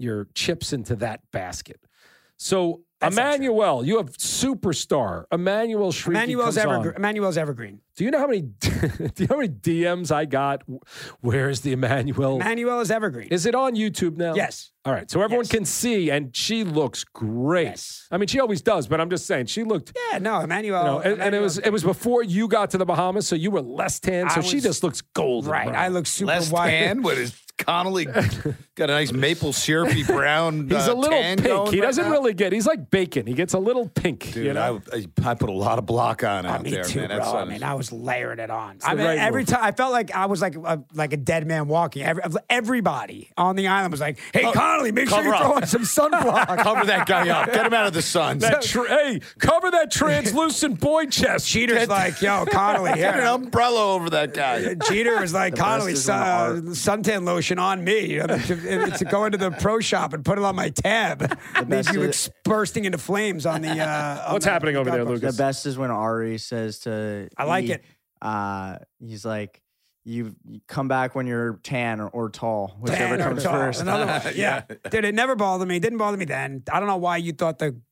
your chips into that basket. So, That's not true. Emmanuel, you have superstar Emmanuel Shrieky. Emmanuel's evergreen. Do you know how many DMs I got? Where's the Emmanuel? Emmanuel is evergreen. Is it on YouTube now? Yes. All right. So everyone Yes. can see, and she looks great. Yes. I mean, she always does, but I'm just saying she looked. Yeah, no, Emmanuel. You know, and it was before you got to the Bahamas, so you were less tan. So I she was- just looks golden. right. bro. I look super Less white. tan with his Connolly got a nice maple syrupy brown. He's a little tan pink. going He right doesn't now. really get. He's like bacon. He gets a little pink. Dude, you know. I put a lot of block on out Me there, too, man. bro. That's I mean, I was layering it on. I the mean, right every move. time I felt like I was like a dead man walking. Everybody on the island was like, "Hey, Connolly, make sure you cover throw up. on some sunblock." cover that guy up. Get him out of the sun. Hey, cover that translucent boy chest. Cheater's like, "Yo, Connolly, Get an here." umbrella over that guy. Cheater was like, best "Connolly, is when suntan lotion on me. You know, to go into the pro shop and put it on my tab. Leave best you is- bursting into flames on the." on What's the- happening over there, golf course. Lucas? The best is when Ari says to I like E, it. He's like, you come back when you're tan or tall, whichever Tan or comes tall. first. Another one. Yeah. Dude, it never bothered me. It didn't bother me then. I don't know why you thought the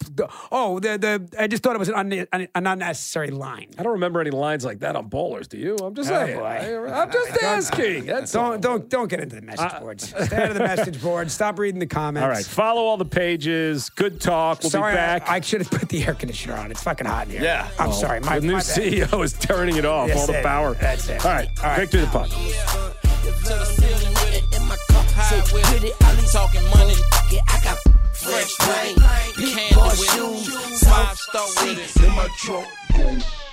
I just thought it was an unnecessary line. I don't remember any lines like that on bowlers. Do you? I'm just Oh, saying. boy. I'm just asking. That's all. Don't get into the message boards. Stay out of the message board. Stop reading the comments. All right. Follow all the pages. Good talk. We'll Sorry, be back. I should have put the air conditioner on. It's fucking hot in here. Yeah. I'm sorry. the new my bad. CEO is turning it off. Yes, all the it- power. that's it. All right. All right. Victor the puck. To the ceiling with it in my cup high with it. I be talking money. Yeah, I got fresh rain, big boy shoes, 5-star with it. In my trunk.